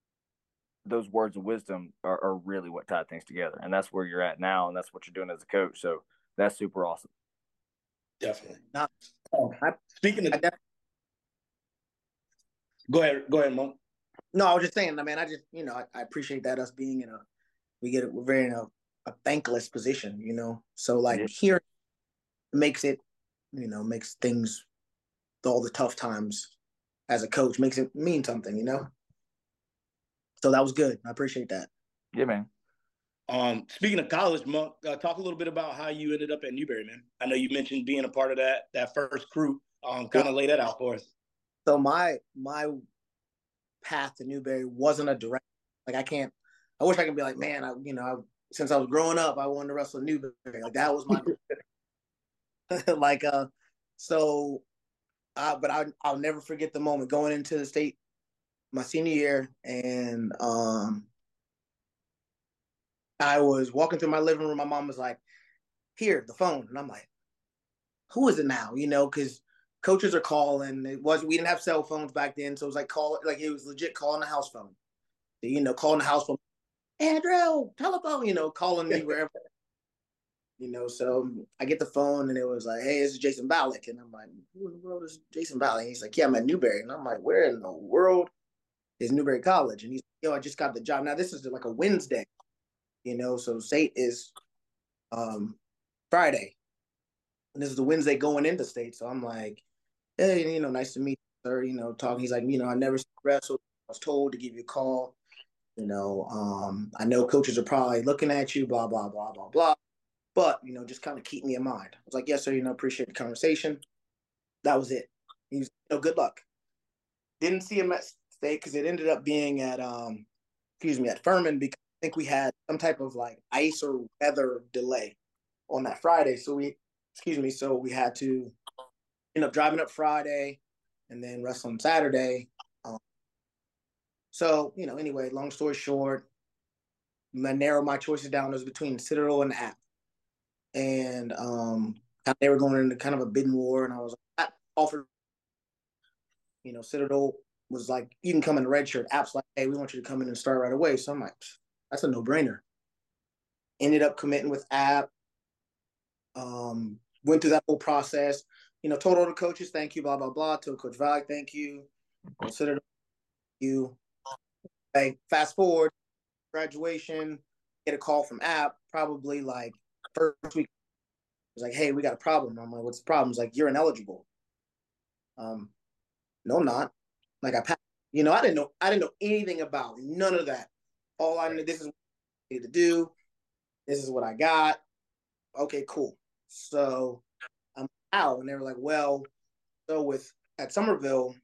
those words of wisdom are, are really what tied things together. And that's where you're at now. And that's what you're doing as a coach. So that's super awesome. Definitely. Now, oh, I, Speaking of, I def- go ahead, go ahead, Monk. No, I was just saying, I mean, I just, you know, I, I appreciate that us being in a, we get, we're very in a, a thankless position, you know? So like yeah. Here makes it, you know, makes things, all the tough times as a coach makes it mean something, you know? So that was good. I appreciate that. Yeah, man. Um, speaking of college, Monk, uh, talk a little bit about how you ended up at Newberry, man. I know you mentioned being a part of that, that first crew. Um, kind of yeah. lay that out for us. So my, my path to Newberry wasn't a direct, like I can't, I wish I could be like, man, I, you know, I, since I was growing up, I wanted to wrestle at Newberry. Like that was my, like, uh, so, uh, but I, I'll never forget the moment going into the state my senior year, and um, I was walking through my living room. My mom was like, "Here, the phone," and I'm like, "Who is it now?" You know, because coaches are calling. It was we didn't have cell phones back then, so it was like call, like it was legit calling the house phone. You know, calling the house phone. Andrew, telephone. You know, calling me wherever. You know, so I get the phone and it was like, hey, this is Jason Ballack. And I'm like, who in the world is Jason Ballack? And he's like, yeah, I'm at Newberry. And I'm like, where in the world is Newberry College? And he's like, yo, I just got the job. Now, this is like a Wednesday, you know, so state is um, Friday. And this is the Wednesday going into state. So I'm like, hey, you know, nice to meet you, sir. You know, talking. He's like, you know, I never wrestled. I was told to give you a call. You know, um, I know coaches are probably looking at you, blah, blah, blah, blah, blah. But, you know, just kind of keep me in mind. I was like, yes, sir, you know, appreciate the conversation. That was it. He was, you know, good luck. Didn't see him at state because it ended up being at, um, excuse me, at Furman because I think we had some type of like ice or weather delay on that Friday. So we, excuse me, so we had to end up driving up Friday and then wrestle on Saturday. Um, so, you know, anyway, long story short, I narrowed my choices down. It was between Citadel and the App. And um, they were going into kind of a bidding war, and I was like, I offered, you know, Citadel was like, you can come in the red shirt. App's like, hey, we want you to come in and start right away. So I'm like, that's a no-brainer. Ended up committing with App. Um, went through that whole process. You know, told all the coaches, thank you, blah, blah, blah. Told Coach Valle, thank you. Citadel, thank you. Hey, fast forward, graduation, get a call from App, probably like first week. It was like, hey, we got a problem. I'm like, what's the problem? It's like, you're ineligible. Um, no, I'm not. Like I passed. You know, I didn't know I didn't know anything about none of that. All I knew, this is what I need to do. This is what I got. Okay, cool. So I'm out. And they were like, well, so with at Somerville,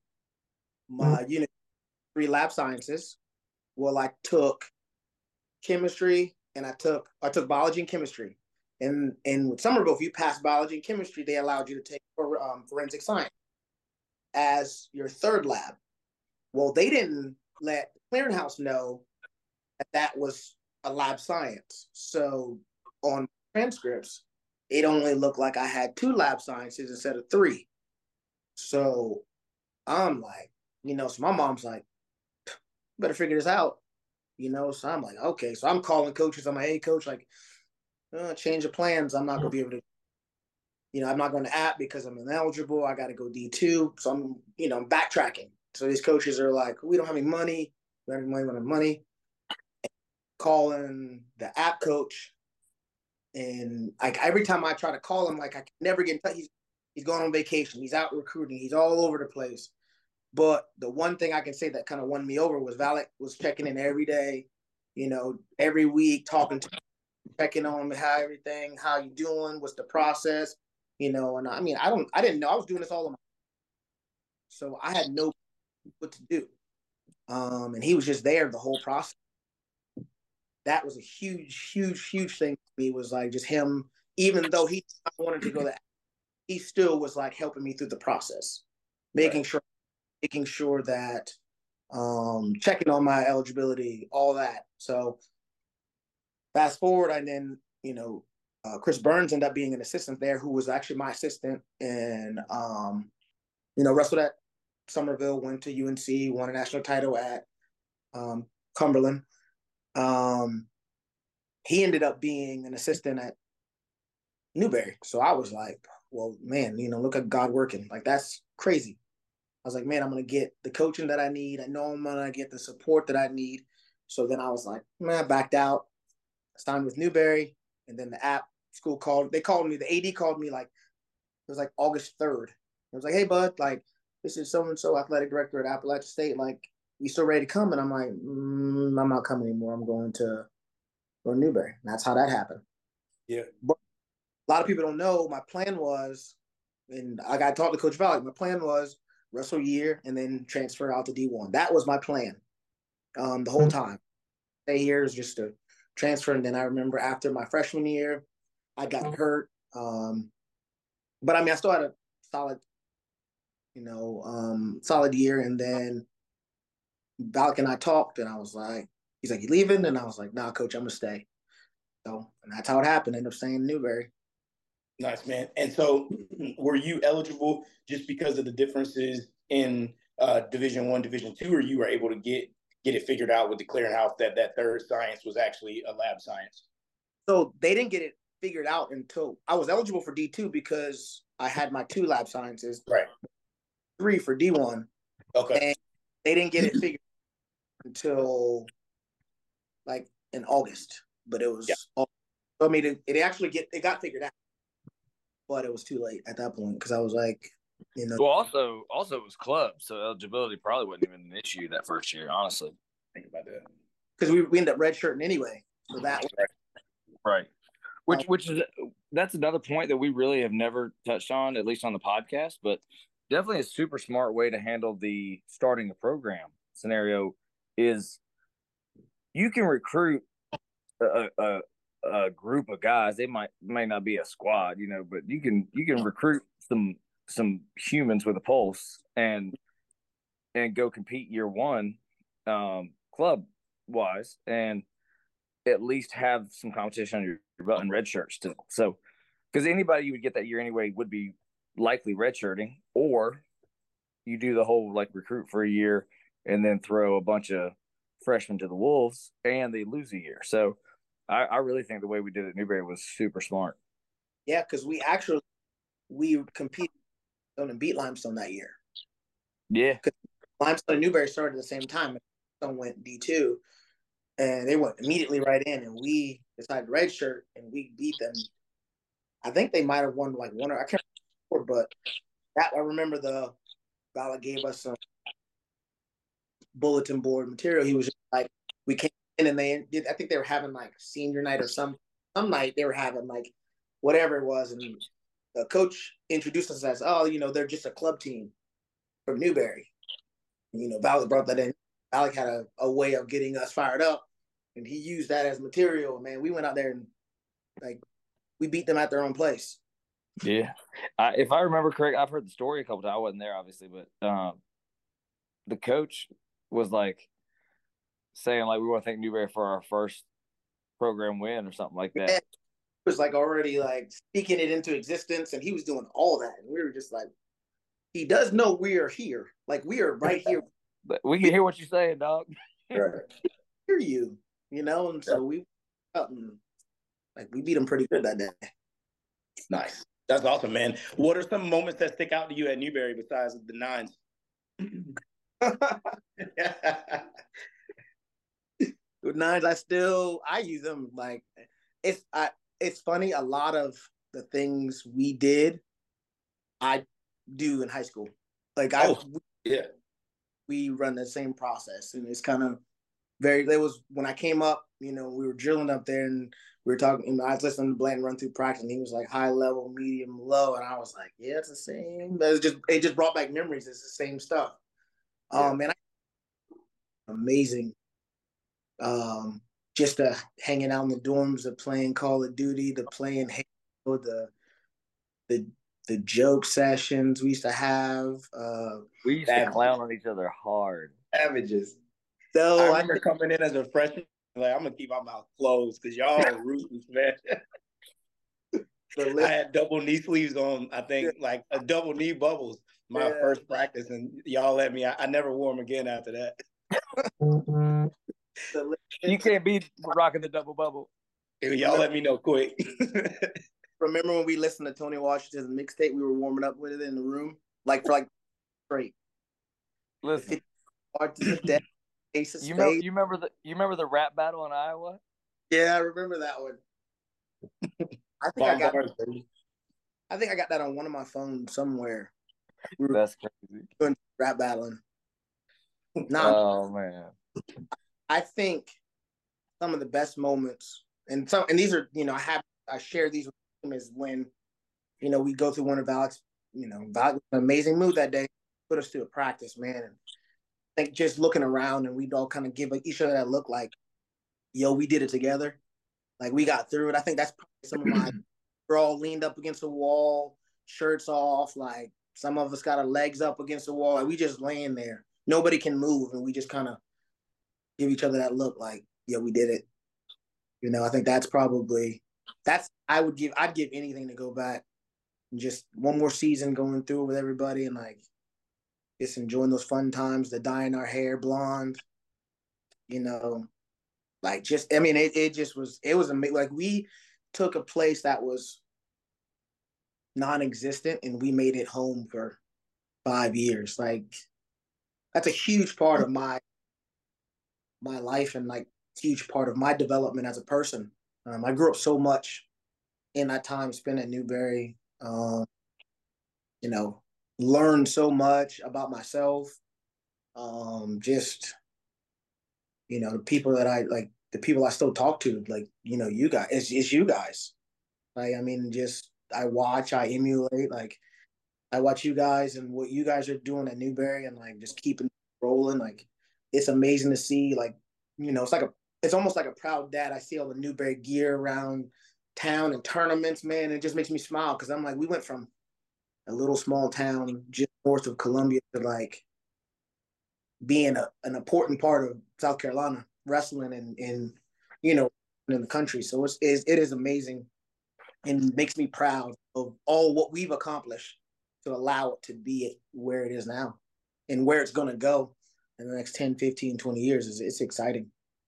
my mm-hmm. unit three lab sciences. Well, I took chemistry and I took I took biology and chemistry. And and with Somerville, if you passed biology and chemistry, they allowed you to take um, forensic science as your third lab. Well, they didn't let the clearinghouse know that that was a lab science. So on transcripts, it only looked like I had two lab sciences instead of three. So I'm like, you know, so my mom's like, better figure this out. You know, so I'm like, okay. So I'm calling coaches. I'm like, hey, coach, like, uh, change of plans. I'm not going to be able to, you know, I'm not going to app because I'm ineligible. I got to go D two. So I'm, you know, I'm backtracking. So these coaches are like, we don't have any money. We don't have any money. We don't have money. Calling the app coach. And like every time I try to call him, like I can never get in touch. He's, he's going on vacation. He's out recruiting. He's all over the place. But the one thing I can say that kind of won me over was Valle was checking in every day, you know, every week, talking to me, checking on how everything, how you doing, what's the process, you know. And I mean, I don't, I didn't know I was doing this all on my own. So I had no what to do. Um, and he was just there the whole process. That was a huge, huge, huge thing for me, was like just him, even though he wanted to go there, he still was like helping me through the process, making right. sure, making sure that, um, checking on my eligibility, all that. So fast forward, and then, you know, uh, Chris Burns ended up being an assistant there, who was actually my assistant, and, um, you know, wrestled at Somerville, went to U N C, won a national title at um, Cumberland. Um, he ended up being an assistant at Newberry. So I was like, well, man, you know, look at God working. Like, that's crazy. I was like, man, I'm going to get the coaching that I need. I know I'm going to get the support that I need. So then I was like, man, I backed out. I signed with Newberry. And then the app school called. They called me. The A D called me like, it was like August third. It was like, hey, bud, like, this is so-and-so athletic director at Appalachia State. Like, you still ready to come? And I'm like, mm, I'm not coming anymore. I'm going to go to Newberry. And that's how that happened. Yeah. But a lot of people don't know my plan was, and I got to talk to Coach Valle, my plan was wrestle year and then transfer out to D one. That was my plan um, the whole time. Stay here is just to transfer. And then I remember after my freshman year, I got hurt. Um, but I mean, I still had a solid, you know, um, solid year. And then Valle and I talked, and I was like, he's like, you leaving? And I was like, nah, coach, I'm going to stay. So, and that's how it happened. I ended up staying in Newberry. Nice, man. And so were you eligible just because of the differences in uh, Division One, Division Two, or you were able to get get it figured out with the clearinghouse that that third science was actually a lab science? So they didn't get it figured out until I was eligible for D two because I had my two lab sciences, right? Three for D one. Okay. And they didn't get it figured until like in August, but it was. Yeah. I mean, it, it actually get it got figured out, but it was too late at that point because I was like, you know. Well, also, also it was club, so eligibility probably wasn't even an issue that first year. Honestly, think about that because we we ended up redshirting anyway, so that was, right. right. Which, which is that's another point that we really have never touched on, at least on the podcast, but definitely a super smart way to handle the starting a program scenario is you can recruit a, a, a group of guys. They might may not be a squad, you know, but you can you can recruit some some humans with a pulse and and go compete year one, um, club wise, and at least have some competition on your, your belt and red shirts still. So, because anybody you would get that year anyway would be likely redshirting, or you do the whole like recruit for a year and then throw a bunch of freshmen to the wolves and they lose a year. So, I, I really think the way we did it at Newberry was super smart. Yeah, because we actually we competed and beat Limestone that year. Yeah, because Limestone and Newberry started at the same time. Limestone went D two. And they went immediately right in, and we decided redshirt, and we beat them. I think they might have won like one or I can't remember, but that I remember the Bala gave us some bulletin board material. He was just like, we came in and they did. I think they were having like senior night or some some night they were having like whatever it was, and the coach introduced us as, oh, you know, they're just a club team from Newberry. And, you know, Bala brought that in. Alec had a, a way of getting us fired up. And he used that as material, man. We went out there and like we beat them at their own place. Yeah, I, if I remember correct, I've heard the story a couple times. I wasn't there, obviously, but um, the coach was like saying like we want to thank Newberry for our first program win or something like that. Yeah, he was like already like speaking it into existence, and he was doing all that, and we were just like, he does know we are here, like we are right here. But we can hear what you're saying, dog. Hear you. You know, and so we um, like we beat them pretty good that day. Nice. That's awesome, man. What are some moments that stick out to you at Newberry besides the nines? With nines, I still I use them like it's I it's funny. A lot of the things we did, I do in high school. Like I oh, yeah, we run the same process, and it's kind of very, there was, when I came up, you know, we were drilling up there and we were talking, you know, I was listening to Bland run through practice and he was like high level, medium, low. And I was like, yeah, it's the same. But it's just, it just brought back memories. It's the same stuff. Yeah. Um, and I, amazing. Um, just the hanging out in the dorms, the playing Call of Duty, the playing Halo, the, the, the joke sessions we used to have. Uh, we used to clown on each other hard. Savages. So I remember I, coming in as a freshman, like I'm gonna keep my mouth closed because y'all are ruthless, man. I had double knee sleeves on. I think yeah. like a double knee bubbles my yeah. first practice, and y'all let me. I, I never wore them again after that. You can't be rocking the double bubble. Y'all let me know quick. Remember when we listened to Tony Washington's mixtape? We were warming up with it in the room, like for like straight. Listen. Ace of you, remember, you remember the you remember the rap battle in Iowa? Yeah, I remember that one. I think I got. I think I got that on one of my phones somewhere. We were That's crazy. Doing rap battling. Nah, oh man. I think some of the best moments, and some, and these are, you know, I have I share these with him is when, you know, we go through one of Alex, you know, Alex, an amazing mood that day, put us through a practice, man. And I think just looking around and we'd all kind of give each other that look like, yo, we did it together. Like we got through it. I think that's probably some of my, we're all leaned up against the wall, shirts off. Like some of us got our legs up against the wall. Like we just laying there. Nobody can move. And we just kind of give each other that look like, yeah, we did it. You know, I think that's probably, that's, I would give, I'd give anything to go back and just one more season going through with everybody and like, just enjoying those fun times, the dyeing our hair blonde, you know, like just, I mean, it, it just was, it was amazing. Like we, took a place that was non-existent and we made it home for five years. Like that's a huge part of my my life and like huge part of my development as a person. Um, I grew up so much in that time spent at Newberry. Um, you know, learned so much about myself. Um, just you know, the people that I like, the people I still talk to, like you know, you guys, it's, it's you guys. Like I mean, just I watch, I emulate, like I watch you guys and what you guys are doing at Newberry and like just keeping rolling. Like it's amazing to see. Like you know, it's like a, it's almost like a proud dad. I see all the Newberry gear around town and tournaments, man. It just makes me smile because I'm like, we went from a little small town just north of Columbia to like being a, an important part of South Carolina wrestling and, and you know in the country. So it's, it's it is amazing and makes me proud of all what we've accomplished to allow it to be where it is now and where it's going to go in the next ten, fifteen, twenty years. Is it's exciting.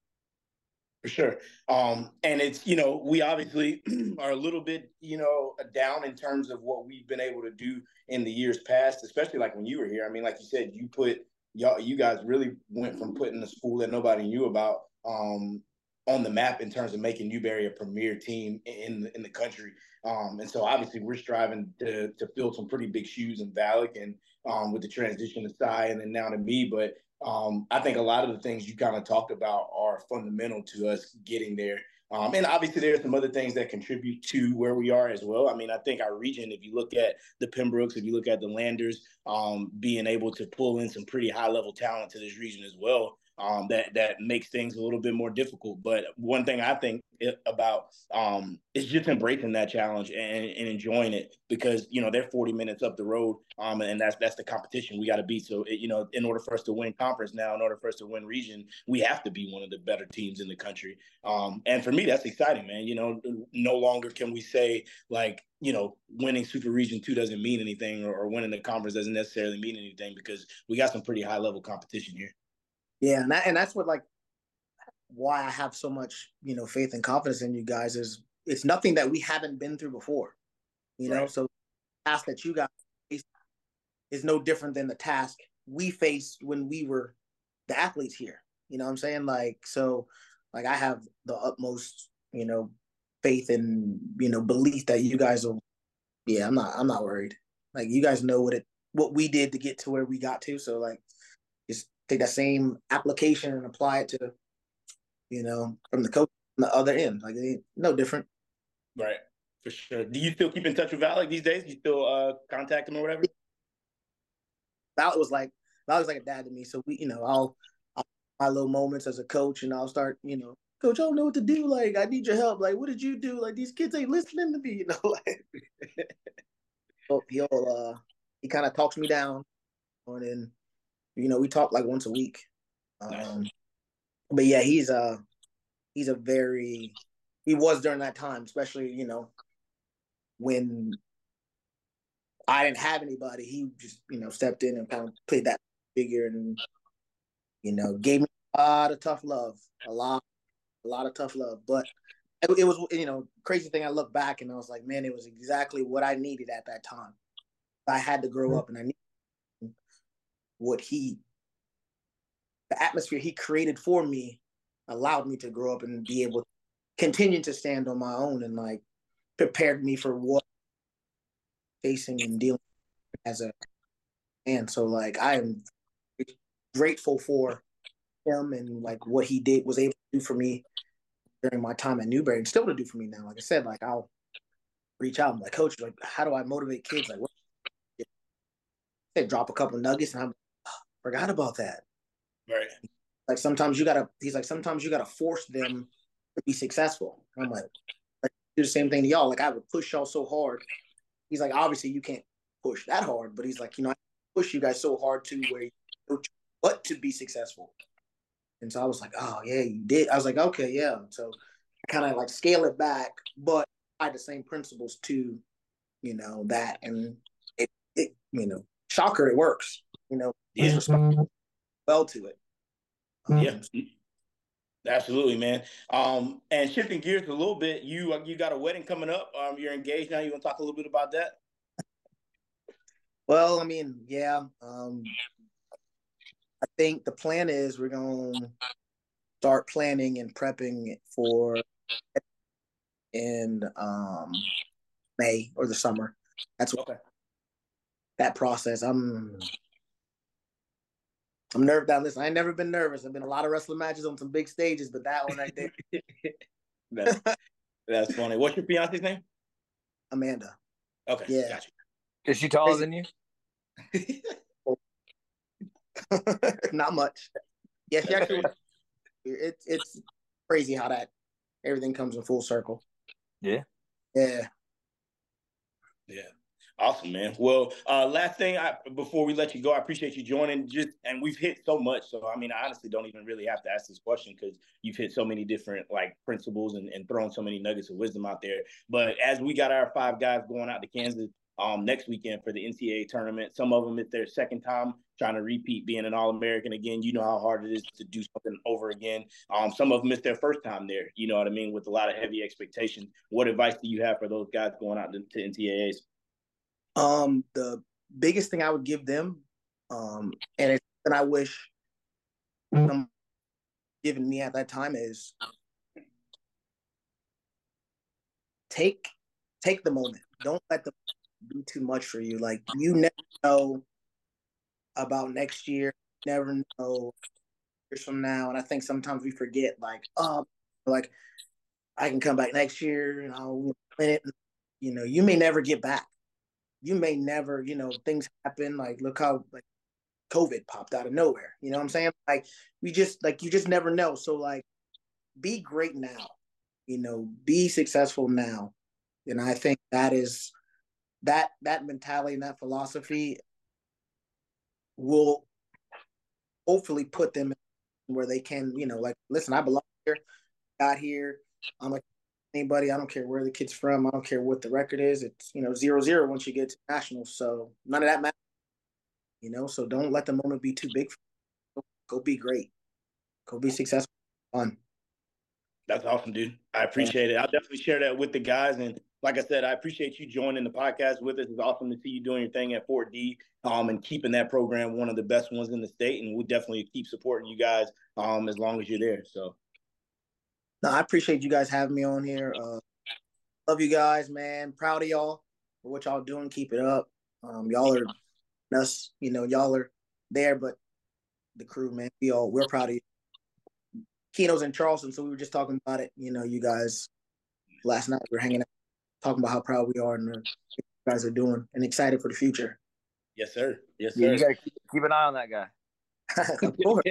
For sure. Um, and it's, you know, we obviously are a little bit, you know, down in terms of what we've been able to do in the years past, especially like when you were here. I mean, like you said, you put, y'all, you guys really went from putting a school that nobody knew about um, on the map in terms of making Newberry a premier team in the, in the country. Um, and so obviously we're striving to, to fill some pretty big shoes in Valak and um, with the transition to Cy and then now to me. But Um, I think a lot of the things you kind of talked about are fundamental to us getting there. Um, and obviously there's some other things that contribute to where we are as well. I mean, I think our region, if you look at the Pembrokes, if you look at the Landers, um, being able to pull in some pretty high level talent to this region as well, um, that, that makes things a little bit more difficult. But one thing I think about um, is just embracing that challenge and, and enjoying it because, you know, they're forty minutes up the road um, and that's, that's the competition we got to beat. So, it, you know, in order for us to win conference now, in order for us to win region, we have to be one of the better teams in the country. Um, and for me, that's exciting, man. You know, no longer can we say like, you know, winning Super Region two doesn't mean anything or, or winning the conference doesn't necessarily mean anything because we got some pretty high level competition here. Yeah, and that, and that's what like why I have so much, you know, faith and confidence in you guys is it's nothing that we haven't been through before. You know, right. So the task that you guys face is no different than the task we faced when we were the athletes here. You know what I'm saying? Like, so like I have the utmost, you know, faith and, you know, belief that you guys will, yeah, I'm not, I'm not worried. Like you guys know what it, what we did to get to where we got to. So like, just take that same application and apply it to, you know, from the coach on the other end. Like, it ain't no different. Right. For sure. Do you still keep in touch with Valak these days? You still uh, contact him or whatever? Valak was like, Valak was like a dad to me. So we, you know, I'll, I'll my little moments as a coach and I'll start, you know, coach, I don't know what to do. Like, I need your help. Like, what did you do? Like, these kids ain't listening to me, you know, like, so he'll, uh, he kind of talks me down and then, you know, we talk like once a week. Um, nice. But yeah, he's a, he's a very, he was during that time, especially, you know, when I didn't have anybody, he just, you know, stepped in and kind of played that figure and, you know, gave me a lot of tough love, a lot, a lot of tough love. But it, it was, you know, crazy thing. I look back and I was like, man, it was exactly what I needed at that time. I had to grow up and I needed what he, the atmosphere he created for me allowed me to grow up and be able to continue to stand on my own and like prepared me for what facing and dealing as a man. So like I am grateful for him and like what he did was able to do for me during my time at Newberry and still to do for me now. Like I said, like I'll reach out. I'm like, coach, like how do I motivate kids? Like what they drop a couple nuggets and I'm oh, forgot about that. Right. Like sometimes you gotta he's like, sometimes you gotta force them to be successful. And I'm like, I do the same thing to y'all. Like I would push y'all so hard. He's like, obviously you can't push that hard, but he's like, you know, I push you guys so hard to where you know what to be successful. And so I was like, oh yeah, you did. I was like, okay, yeah. So I kind of like scale it back, but apply the same principles to, you know, that. And it, it you know, shocker, it works. You know, yeah. respond well to it. Um, yeah. Absolutely, man. Um, and shifting gears a little bit, you you got a wedding coming up. Um, you're engaged now. You want to talk a little bit about that? Well, I mean, yeah. Um, I think the plan is we're gonna start planning and prepping for in um May or the summer. That's Okay. that process. I'm I'm nerved down this. I ain't never been nervous. I've been a lot of wrestling matches on some big stages, but that one right there, that's, that's funny. What's your fiance's name? Amanda. Okay, Yeah. gotcha. Is she taller than you? Not much. Yeah, she actually. It's it's crazy how that everything comes in full circle. Yeah. Yeah. Yeah. Awesome, man. Well, uh, last thing I before we let you go, I appreciate you joining. Just and we've hit so much, so I mean, I honestly don't even really have to ask this question because you've hit so many different like principles and, and thrown so many nuggets of wisdom out there. But as we got our five guys going out to Kansas um, next weekend for the N C double A tournament, some of them it's their second time trying to repeat being an All-American again. You know how hard it is to do something over again. Um, some of them it's their first time there. You know what I mean, with a lot of heavy expectations. What advice do you have for those guys going out to, to N C double As? Um, the biggest thing I would give them, um, and it's and I wish them given me at that time is take take the moment. Don't let them do too much for you. Like you never know about next year. Never know years from now. And I think sometimes we forget, like, oh, like I can come back next year and I'll win it. You know, you may never get back. You may never, you know, things happen. Like, look how like COVID popped out of nowhere. You know what I'm saying? Like, we just like you just never know. So like, be great now. You know, be successful now. And I think that is that that mentality and that philosophy will hopefully put them where they can, you know, like, listen, I belong here, got here. I'm like anybody. I don't care where the kid's from. I don't care what the record is. It's, you know, zero zero once you get to nationals. So none of that matters, you know. So don't let the moment be too big. For you. Go be great. Go be successful. Fun. That's awesome, dude. I appreciate it. I'll definitely share that with the guys. And like I said, I appreciate you joining the podcast with us. It's awesome to see you doing your thing at Fort D um, and keeping that program one of the best ones in the state. And we'll definitely keep supporting you guys um, as long as you're there. So, no, I appreciate you guys having me on here. Uh, love you guys, man. Proud of y'all for what y'all doing. Keep it up. Um, y'all are us. You know, y'all are there, but the crew, man, we all we're proud of you. Keno's in Charleston, so we were just talking about it. You know, you guys last night we were hanging out, talking about how proud we are and what you guys are doing, and excited for the future. yes, sir. Yes, Yeah, sir. you gotta keep, keep an eye on that guy. Of course.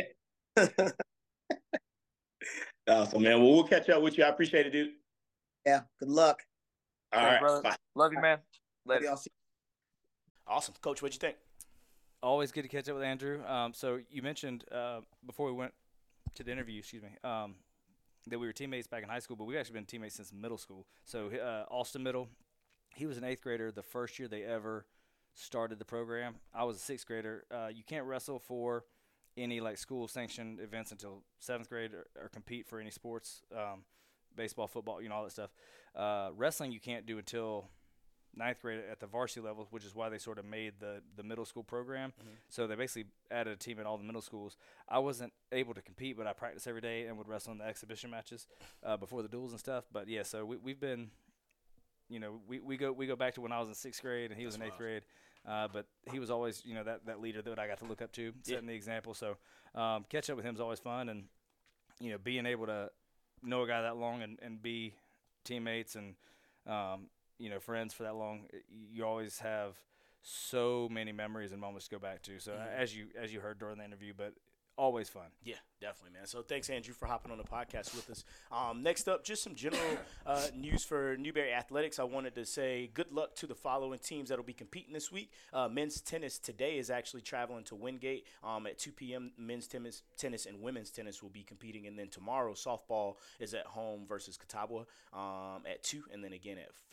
Awesome, man. Well, we'll catch up with you. I appreciate it, dude. Yeah. Good luck. All Thanks, right. brother. Bye. Love you, man. Love Later. y'all. See- Awesome, Coach. What'd you think? Always good to catch up with Andrew. Um, so you mentioned uh, before we went to the interview, excuse me, um, that we were teammates back in high school, but we've actually been teammates since middle school. So uh, Austin Middle, he was an eighth grader the first year they ever started the program. I was a sixth grader. Uh, you can't wrestle for any like school sanctioned events until seventh grade or, or compete for any sports, um, baseball, football, you know, all that stuff. Uh, wrestling you can't do until ninth grade at the varsity level, which is why they sort of made the, the middle school program. Mm-hmm. So they basically added a team at all the middle schools. I wasn't able to compete, but I practiced every day and would wrestle in the exhibition matches uh, before the duels and stuff. But yeah, so we, we've been, you know, we, we go we go back to when I was in sixth grade and he was That's in eighth awesome. grade. Uh, but he was always, you know, that, that leader that I got to look up to, setting yeah. the example. So um, catch up with him is always fun, and you know, being able to know a guy that long and, and be teammates and um, you know, friends for that long, you always have so many memories and moments to go back to. So mm-hmm. as you as you heard during the interview, but always fun. Yeah, definitely, man. So thanks, Andrew, for hopping on the podcast with us. Um, next up, just some general uh, news for Newberry Athletics. I wanted to say good luck to the following teams that will be competing this week. Uh, men's tennis today is actually traveling to Wingate um, at two p.m. Men's tennis, tennis and women's tennis will be competing. And then tomorrow, softball is at home versus Catawba um, at two, and then again at four.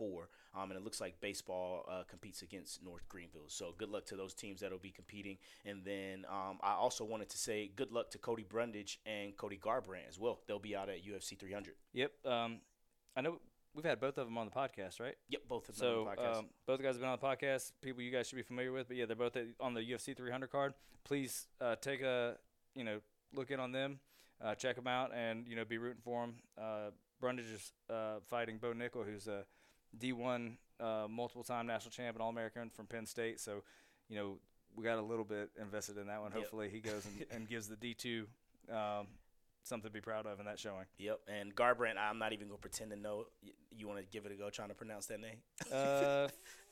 um, and it looks like baseball uh, competes against North Greenville. So good luck to those teams that will be competing. And then um, I also wanted to say good luck to Cody Brundage and Cody Garbrandt as well. They'll be out at U F C three hundred. Yep. Um, I know we've had both of them on the podcast, right? Yep, both of them so, on the podcast. Um, both guys have been on the podcast. People you guys should be familiar with, but yeah, they're both at, on the U F C three hundred card. Please uh, take a you know look in on them, uh, check them out, and you know be rooting for them. Uh, Brundage is uh, fighting Bo Nickel, who's a D one uh, multiple-time national champion, All-American from Penn State. So, you know, we got a little bit invested in that one. Yep. Hopefully he goes and, and gives the D two um, something to be proud of in that showing. Yep, and Garbrandt, I'm not even going to pretend to know. You, you want to give it a go trying to pronounce that name? uh,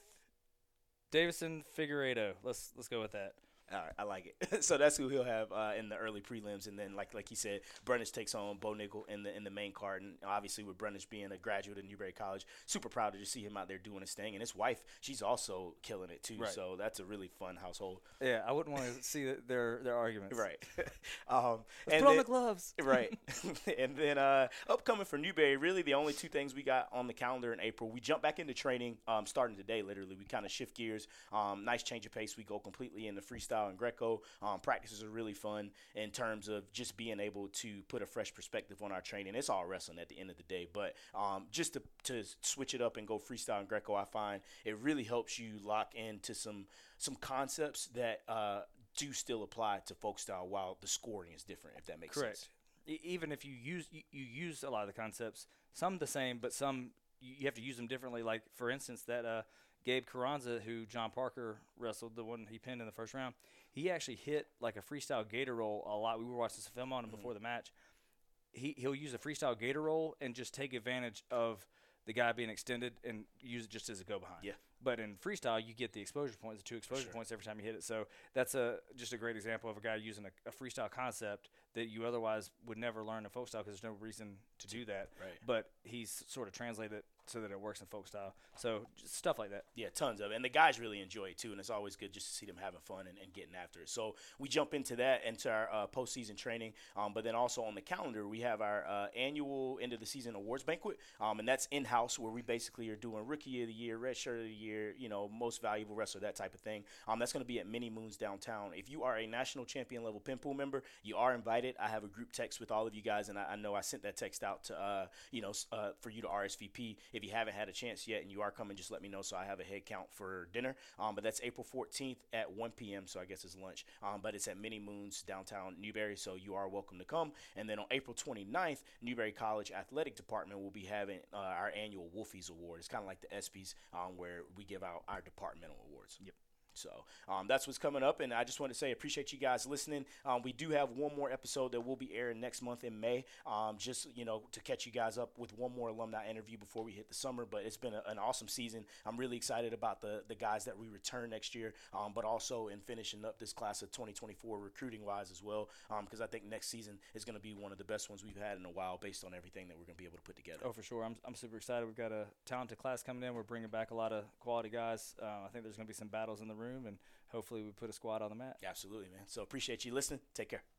Davison Figueiredo. Let's let's go with that. All right, I like it. So that's who he'll have uh, in the early prelims, and then like like he said, Brundage takes on Bo Nickel in the in the main card, and obviously with Brundage being a graduate of Newberry College, super proud to just see him out there doing his thing, and his wife, she's also killing it too. Right. So that's a really fun household. Yeah, I wouldn't want to see their their arguments. Right. um, Let's and put on then, the gloves. Right. And then uh, upcoming for Newberry, really the only two things we got on the calendar in April. We jump back into training um, starting today, literally. We kind of shift gears. Um, nice change of pace. We go completely into freestyle and Greco. Um, practices are really fun in terms of just being able to put a fresh perspective on our training. It's all wrestling at the end of the day, but um, just to, to switch it up and go freestyle and Greco, I find it really helps you lock into some some concepts that uh, do still apply to folk style while the scoring is different, if that makes Correct. sense. E- Even if you use you, you use a lot of the concepts, some the same, but some you you have to use them differently. Like for instance, that uh, Gabe Carranza, who John Parker wrestled, the one he pinned in the first round, he actually hit like a freestyle gator roll a lot. We were watching some film on him mm-hmm. before the match. He he'll use a freestyle gator roll and just take advantage of the guy being extended and use it just as a go behind. Yeah. But in freestyle, you get the exposure points, the two exposure sure. points every time you hit it. So that's a just a great example of a guy using a, a freestyle concept that you otherwise would never learn in folk style because there's no reason to do that. Right. But he's sort of translated it so that it works in folk style. So just stuff like that. Yeah, tons of it. And the guys really enjoy it too, and it's always good just to see them having fun and, and getting after it. So we jump into that, into our uh, postseason training. Um, but then also on the calendar, we have our uh, annual end of the season awards banquet, um, and that's in-house where we basically are doing Rookie of the Year, Red Shirt of the Year, you know, Most Valuable Wrestler, that type of thing. Um, that's going to be at Mini Moons downtown. If you are a national champion level pin pool member, you are invited. I have a group text with all of you guys, and I, I know I sent that text out to, uh, you know, uh, for you to R S V P. If you haven't had a chance yet and you are coming, just let me know so I have a head count for dinner. Um, but that's April fourteenth at one p.m., so I guess it's lunch. Um, but it's at Mini Moons downtown Newberry, so you are welcome to come. And then on April twenty-ninth, Newberry College Athletic Department will be having uh, our annual Wolfies Award. It's kind of like the ESPYs um, where we give out our departmental awards. Yep. So um, that's what's coming up, and I just want to say appreciate you guys listening. Um, we do have one more episode that will be airing next month in May, um, just, you know, to catch you guys up with one more alumni interview before we hit the summer. But it's been a, an awesome season. I'm really excited about the the guys that we return next year, um, but also in finishing up this class of twenty twenty-four recruiting-wise as well, because um, I think next season is going to be one of the best ones we've had in a while based on everything that we're going to be able to put together. Oh, for sure. I'm, I'm super excited. We've got a talented class coming in. We're bringing back a lot of quality guys. Uh, I think there's going to be some battles in the room, and hopefully we put a squad on the mat. Absolutely, man. So appreciate you listening. Take care.